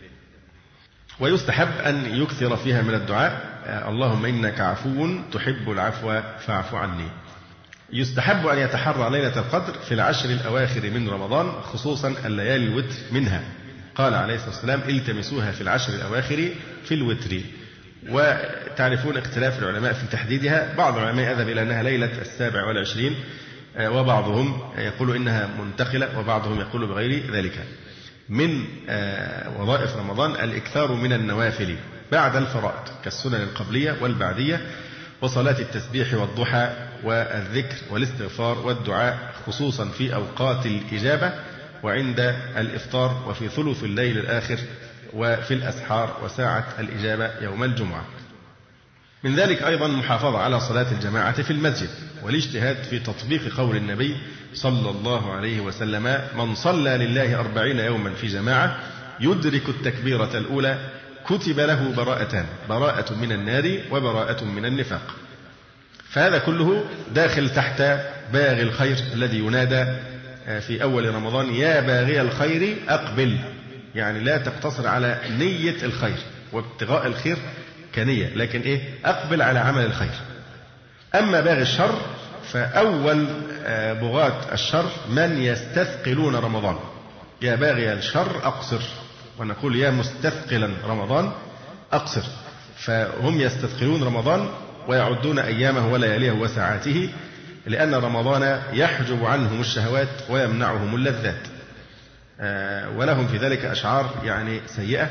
ويستحب أن يكثر فيها من الدعاء: اللهم إنك عفو تحب العفو فاعف عني. يستحب أن يتحرى ليلة القدر في العشر الأواخر من رمضان، خصوصا الليالي الوتر منها. قال عليه الصلاة والسلام: التمسوها في العشر الأواخر في الوتر. وتعرفون اختلاف العلماء في تحديدها، بعض العلماء يذهب إلى أنها ليلة 27، وبعضهم يقول إنها منتقلة، وبعضهم يقول بغير ذلك. من وظائف رمضان الإكثار من النوافل بعد الفرائض كالسنن القبلية والبعدية، وصلاة التسبيح والضحى والذكر والاستغفار والدعاء، خصوصا في أوقات الإجابة وعند الإفطار وفي ثلث الليل الآخر وفي الأسحار وساعة الإجابة يوم الجمعة. من ذلك أيضا محافظة على صلاة الجماعة في المسجد، والاجتهاد في تطبيق قول النبي صلى الله عليه وسلم: من صلى لله 40 يوما في جماعة يدرك التكبيرة الأولى كتب له براءتان، براءة من النار وبراءة من النفاق. فهذا كله داخل تحت باغي الخير الذي ينادى في أول رمضان: يا باغي الخير أقبل. يعني لا تقتصر على نية الخير وابتغاء الخير كنية، لكن أقبل على عمل الخير. أما باغي الشر فأول بغاة الشر من يستثقلون رمضان: يا باغي الشر أقصر، ونقول يا مستثقلا رمضان أقصر. فهم يستثقلون رمضان ويعدون أيامه ولياليه وساعاته، لأن رمضان يحجب عنهم الشهوات ويمنعهم اللذات. ولهم في ذلك أشعار يعني سيئة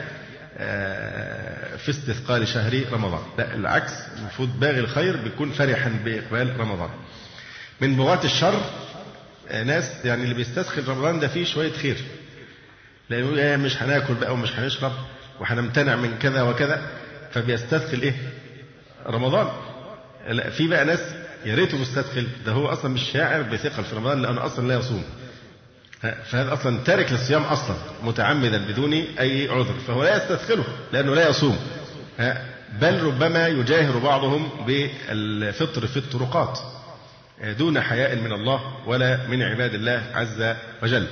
في استثقال شهر رمضان. لا، العكس، المفروض باغي الخير بيكون فرحا بإقبال رمضان. من بغاة الشر ناس يعني اللي بيستثقل رمضان ده فيه شوية خير، لأنه مش هناكل بقى ومش هنشرب وهنمتنع من كذا وكذا، فبيستثقل رمضان. لا، في بقى ناس يا ريته مستثقل، ده هو أصلا مش شاعر بثقل في رمضان لأنه أصلا لا يصوم، فهذا أصلا تارك للصيام أصلا متعمدا بدون أي عذر، فهو لا يستثقله لأنه لا يصوم، بل ربما يجاهر بعضهم بالفطر في الطرقات دون حياء من الله ولا من عباد الله عز وجل.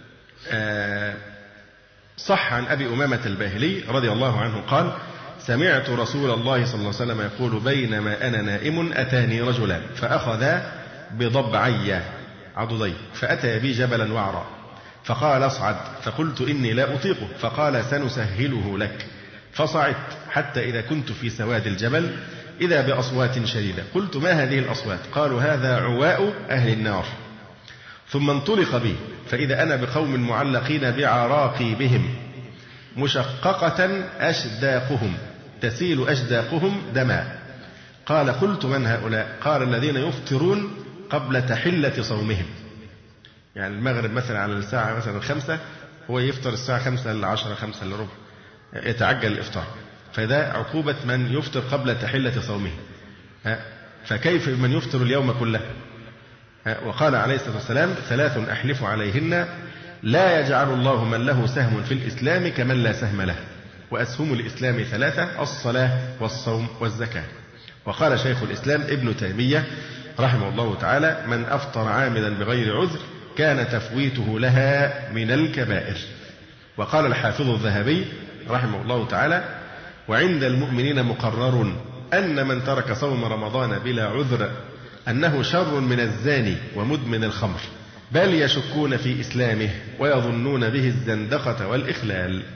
صح عن أبي أمامة الباهلي رضي الله عنه قال: سمعت رسول الله صلى الله عليه وسلم يقول: بينما أنا نائم أتاني رجلان فأخذا بضبعي عضدي فأتى بي جبلا وعرا فقال: اصعد. فقلت: إني لا أطيقه. فقال: سنسهله لك. فصعدت حتى إذا كنت في سواد الجبل إذا بأصوات شديدة. قلت: ما هذه الأصوات؟ قالوا: هذا عواء أهل النار. ثم انطلق بي فإذا أنا بقوم معلقين بعراقي بهم مشققة أشداقهم تسيل أشداقهم دما. قال: قلت: من هؤلاء؟ قال: الذين يفطرون قبل تحلة صومهم. يعني المغرب مثلا على الساعة مثلا 5، هو يفطر الساعة 5 ل10 5 ل ربع، يتعجل الإفطار، فده عقوبة من يفطر قبل تحلة صومه. فكيف من يفطر اليوم كله؟ وقال عليه الصلاة والسلام: 3 أحلف عليهن لا يجعل الله من له سهم في الإسلام كمن لا سهم له. وأسهم الإسلام 3: الصلاة والصوم والزكاة. وقال شيخ الإسلام ابن تيمية رحمه الله تعالى: من أفطر عامدا بغير عذر كان تفويته لها من الكبائر. وقال الحافظ الذهبي رحمه الله تعالى: وعند المؤمنين مقرر أن من ترك صوم رمضان بلا عذر أنه شر من الزاني ومدمن الخمر، بل يشكون في إسلامه ويظنون به الزندقة والإخلال.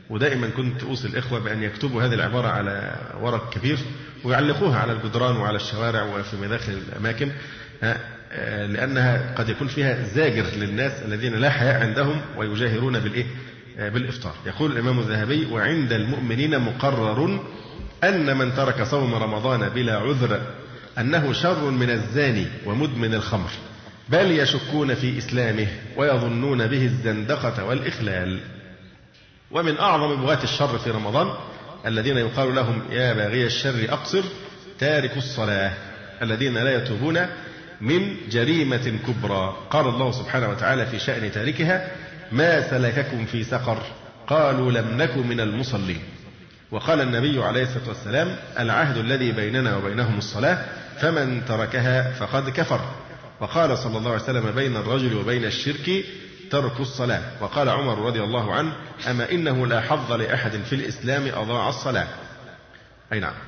ودائما كنت أوصي الإخوة بأن يكتبوا هذه العبارة على ورق كبير ويعلقوها على الجدران وعلى الشوارع وفي مداخل الأماكن، لأنها قد يكون فيها زاجر للناس الذين لا حياء عندهم ويجاهرون بالإفطار. يقول الإمام الذهبي: وعند المؤمنين مقرر أن من ترك صوم رمضان بلا عذر أنه شر من الزاني ومدمن الخمر، بل يشكون في إسلامه ويظنون به الزندقة والإخلال. ومن أعظم بغاة الشر في رمضان الذين يقال لهم يا باغي الشر أقصر تارك الصلاة، الذين لا يتوبون من جريمة كبرى. قال الله سبحانه وتعالى في شأن تاركها: ما سلككم في سقر قالوا لم نك من المصلين. وقال النبي عليه الصلاة والسلام: العهد الذي بيننا وبينهم الصلاة فمن تركها فقد كفر. وقال صلى الله عليه وسلم: بين الرجل وبين الشرك ترك الصلاة. وقال عمر رضي الله عنه: أما إنه لا حظ لأحد في الإسلام أضاع الصلاة. أي نعم.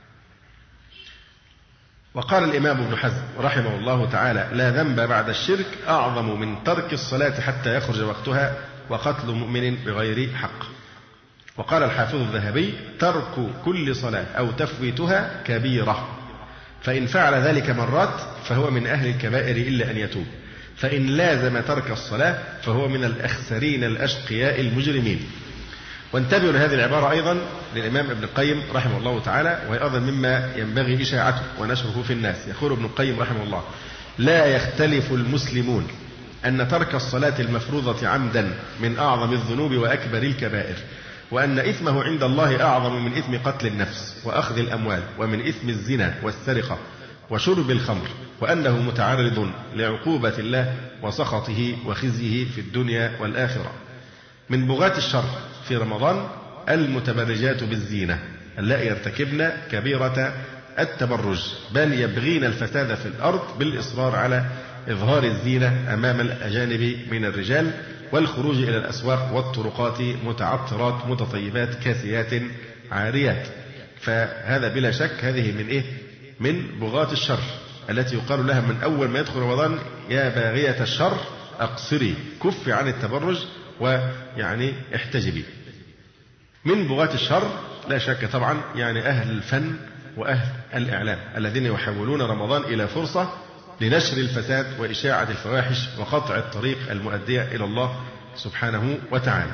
وقال الإمام ابن حزم رحمه الله تعالى: لا ذنب بعد الشرك أعظم من ترك الصلاة حتى يخرج وقتها وقتل مؤمن بغير حق. وقال الحافظ الذهبي: ترك كل صلاة أو تفويتها كبيرة، فإن فعل ذلك مرات فهو من أهل الكبائر إلا أن يتوب، فإن لازم ترك الصلاة فهو من الأخسرين الأشقياء المجرمين. وانتبهوا لهذه العبارة أيضا للإمام ابن القيم رحمه الله تعالى، وهي أيضا مما ينبغي إشاعته ونشره في الناس. يقول ابن القيم رحمه الله: لا يختلف المسلمون أن ترك الصلاة المفروضة عمدا من أعظم الذنوب وأكبر الكبائر، وأن إثمه عند الله أعظم من إثم قتل النفس وأخذ الأموال، ومن إثم الزنا والسرقة وشرب الخمر، وأنه متعرض لعقوبة الله وسخطه وخزيه في الدنيا والآخرة. من بغاة الشر في رمضان المتبرجات بالزينة اللائي يرتكبن كبيرة التبرج، بل يبغين الفساد في الأرض بالإصرار على إظهار الزينة أمام الأجانب من الرجال، والخروج إلى الأسواق والطرقات متعطرات متطيبات كاسيات عاريات. فهذا بلا شك هذه من بغاة الشر التي يقال لها من أول ما يدخل رمضان: يا باغية الشر أقصري، كفي عن التبرج ويعني احتجبي. من بغاة الشر لا شك طبعا أهل الفن وأهل الإعلام الذين يحولون رمضان إلى فرصة لنشر الفساد وإشاعة الفواحش وقطع الطريق المؤدية إلى الله سبحانه وتعالى.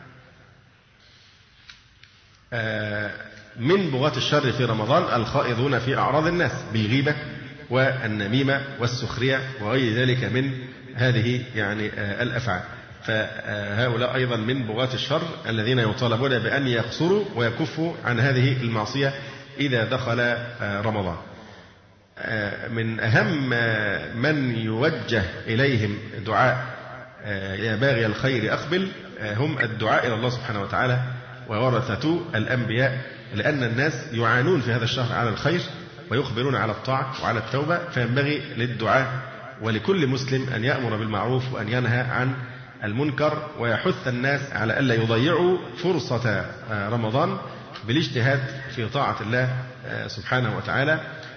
من بغاة الشر في رمضان الخائضون في أعراض الناس بالغيبة والنميمة والسخرية وغير ذلك من هذه الأفعال. فهؤلاء أيضا من بغاة الشر الذين يطالبون بأن يقصروا ويكفوا عن هذه المعصية إذا دخل رمضان. من أهم من يوجه إليهم دعاء يا باغي الخير أقبل هم الدعاء إلى الله سبحانه وتعالى وورثة الأنبياء، لأن الناس يعانون في هذا الشهر على الخير ويخبرون على الطاعة وعلى التوبة، فينبغي للدعاء ولكل مسلم أن يأمر بالمعروف وأن ينهى عن المنكر ويحث الناس على ألا يضيعوا فرصة رمضان بالاجتهاد في طاعة الله سبحانه وتعالى،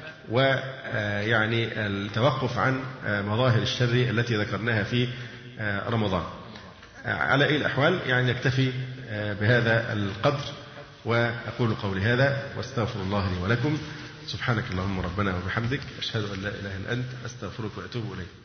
التوقف عن مظاهر الشر التي ذكرناها في رمضان. على أي الأحوال نكتفي بهذا القدر، وأقول قولي هذا واستغفر الله لي ولكم. سبحانك اللهم ربنا وبحمدك، أشهد أن لا إله إلا أنت، أستغفرك وأتوب إليك.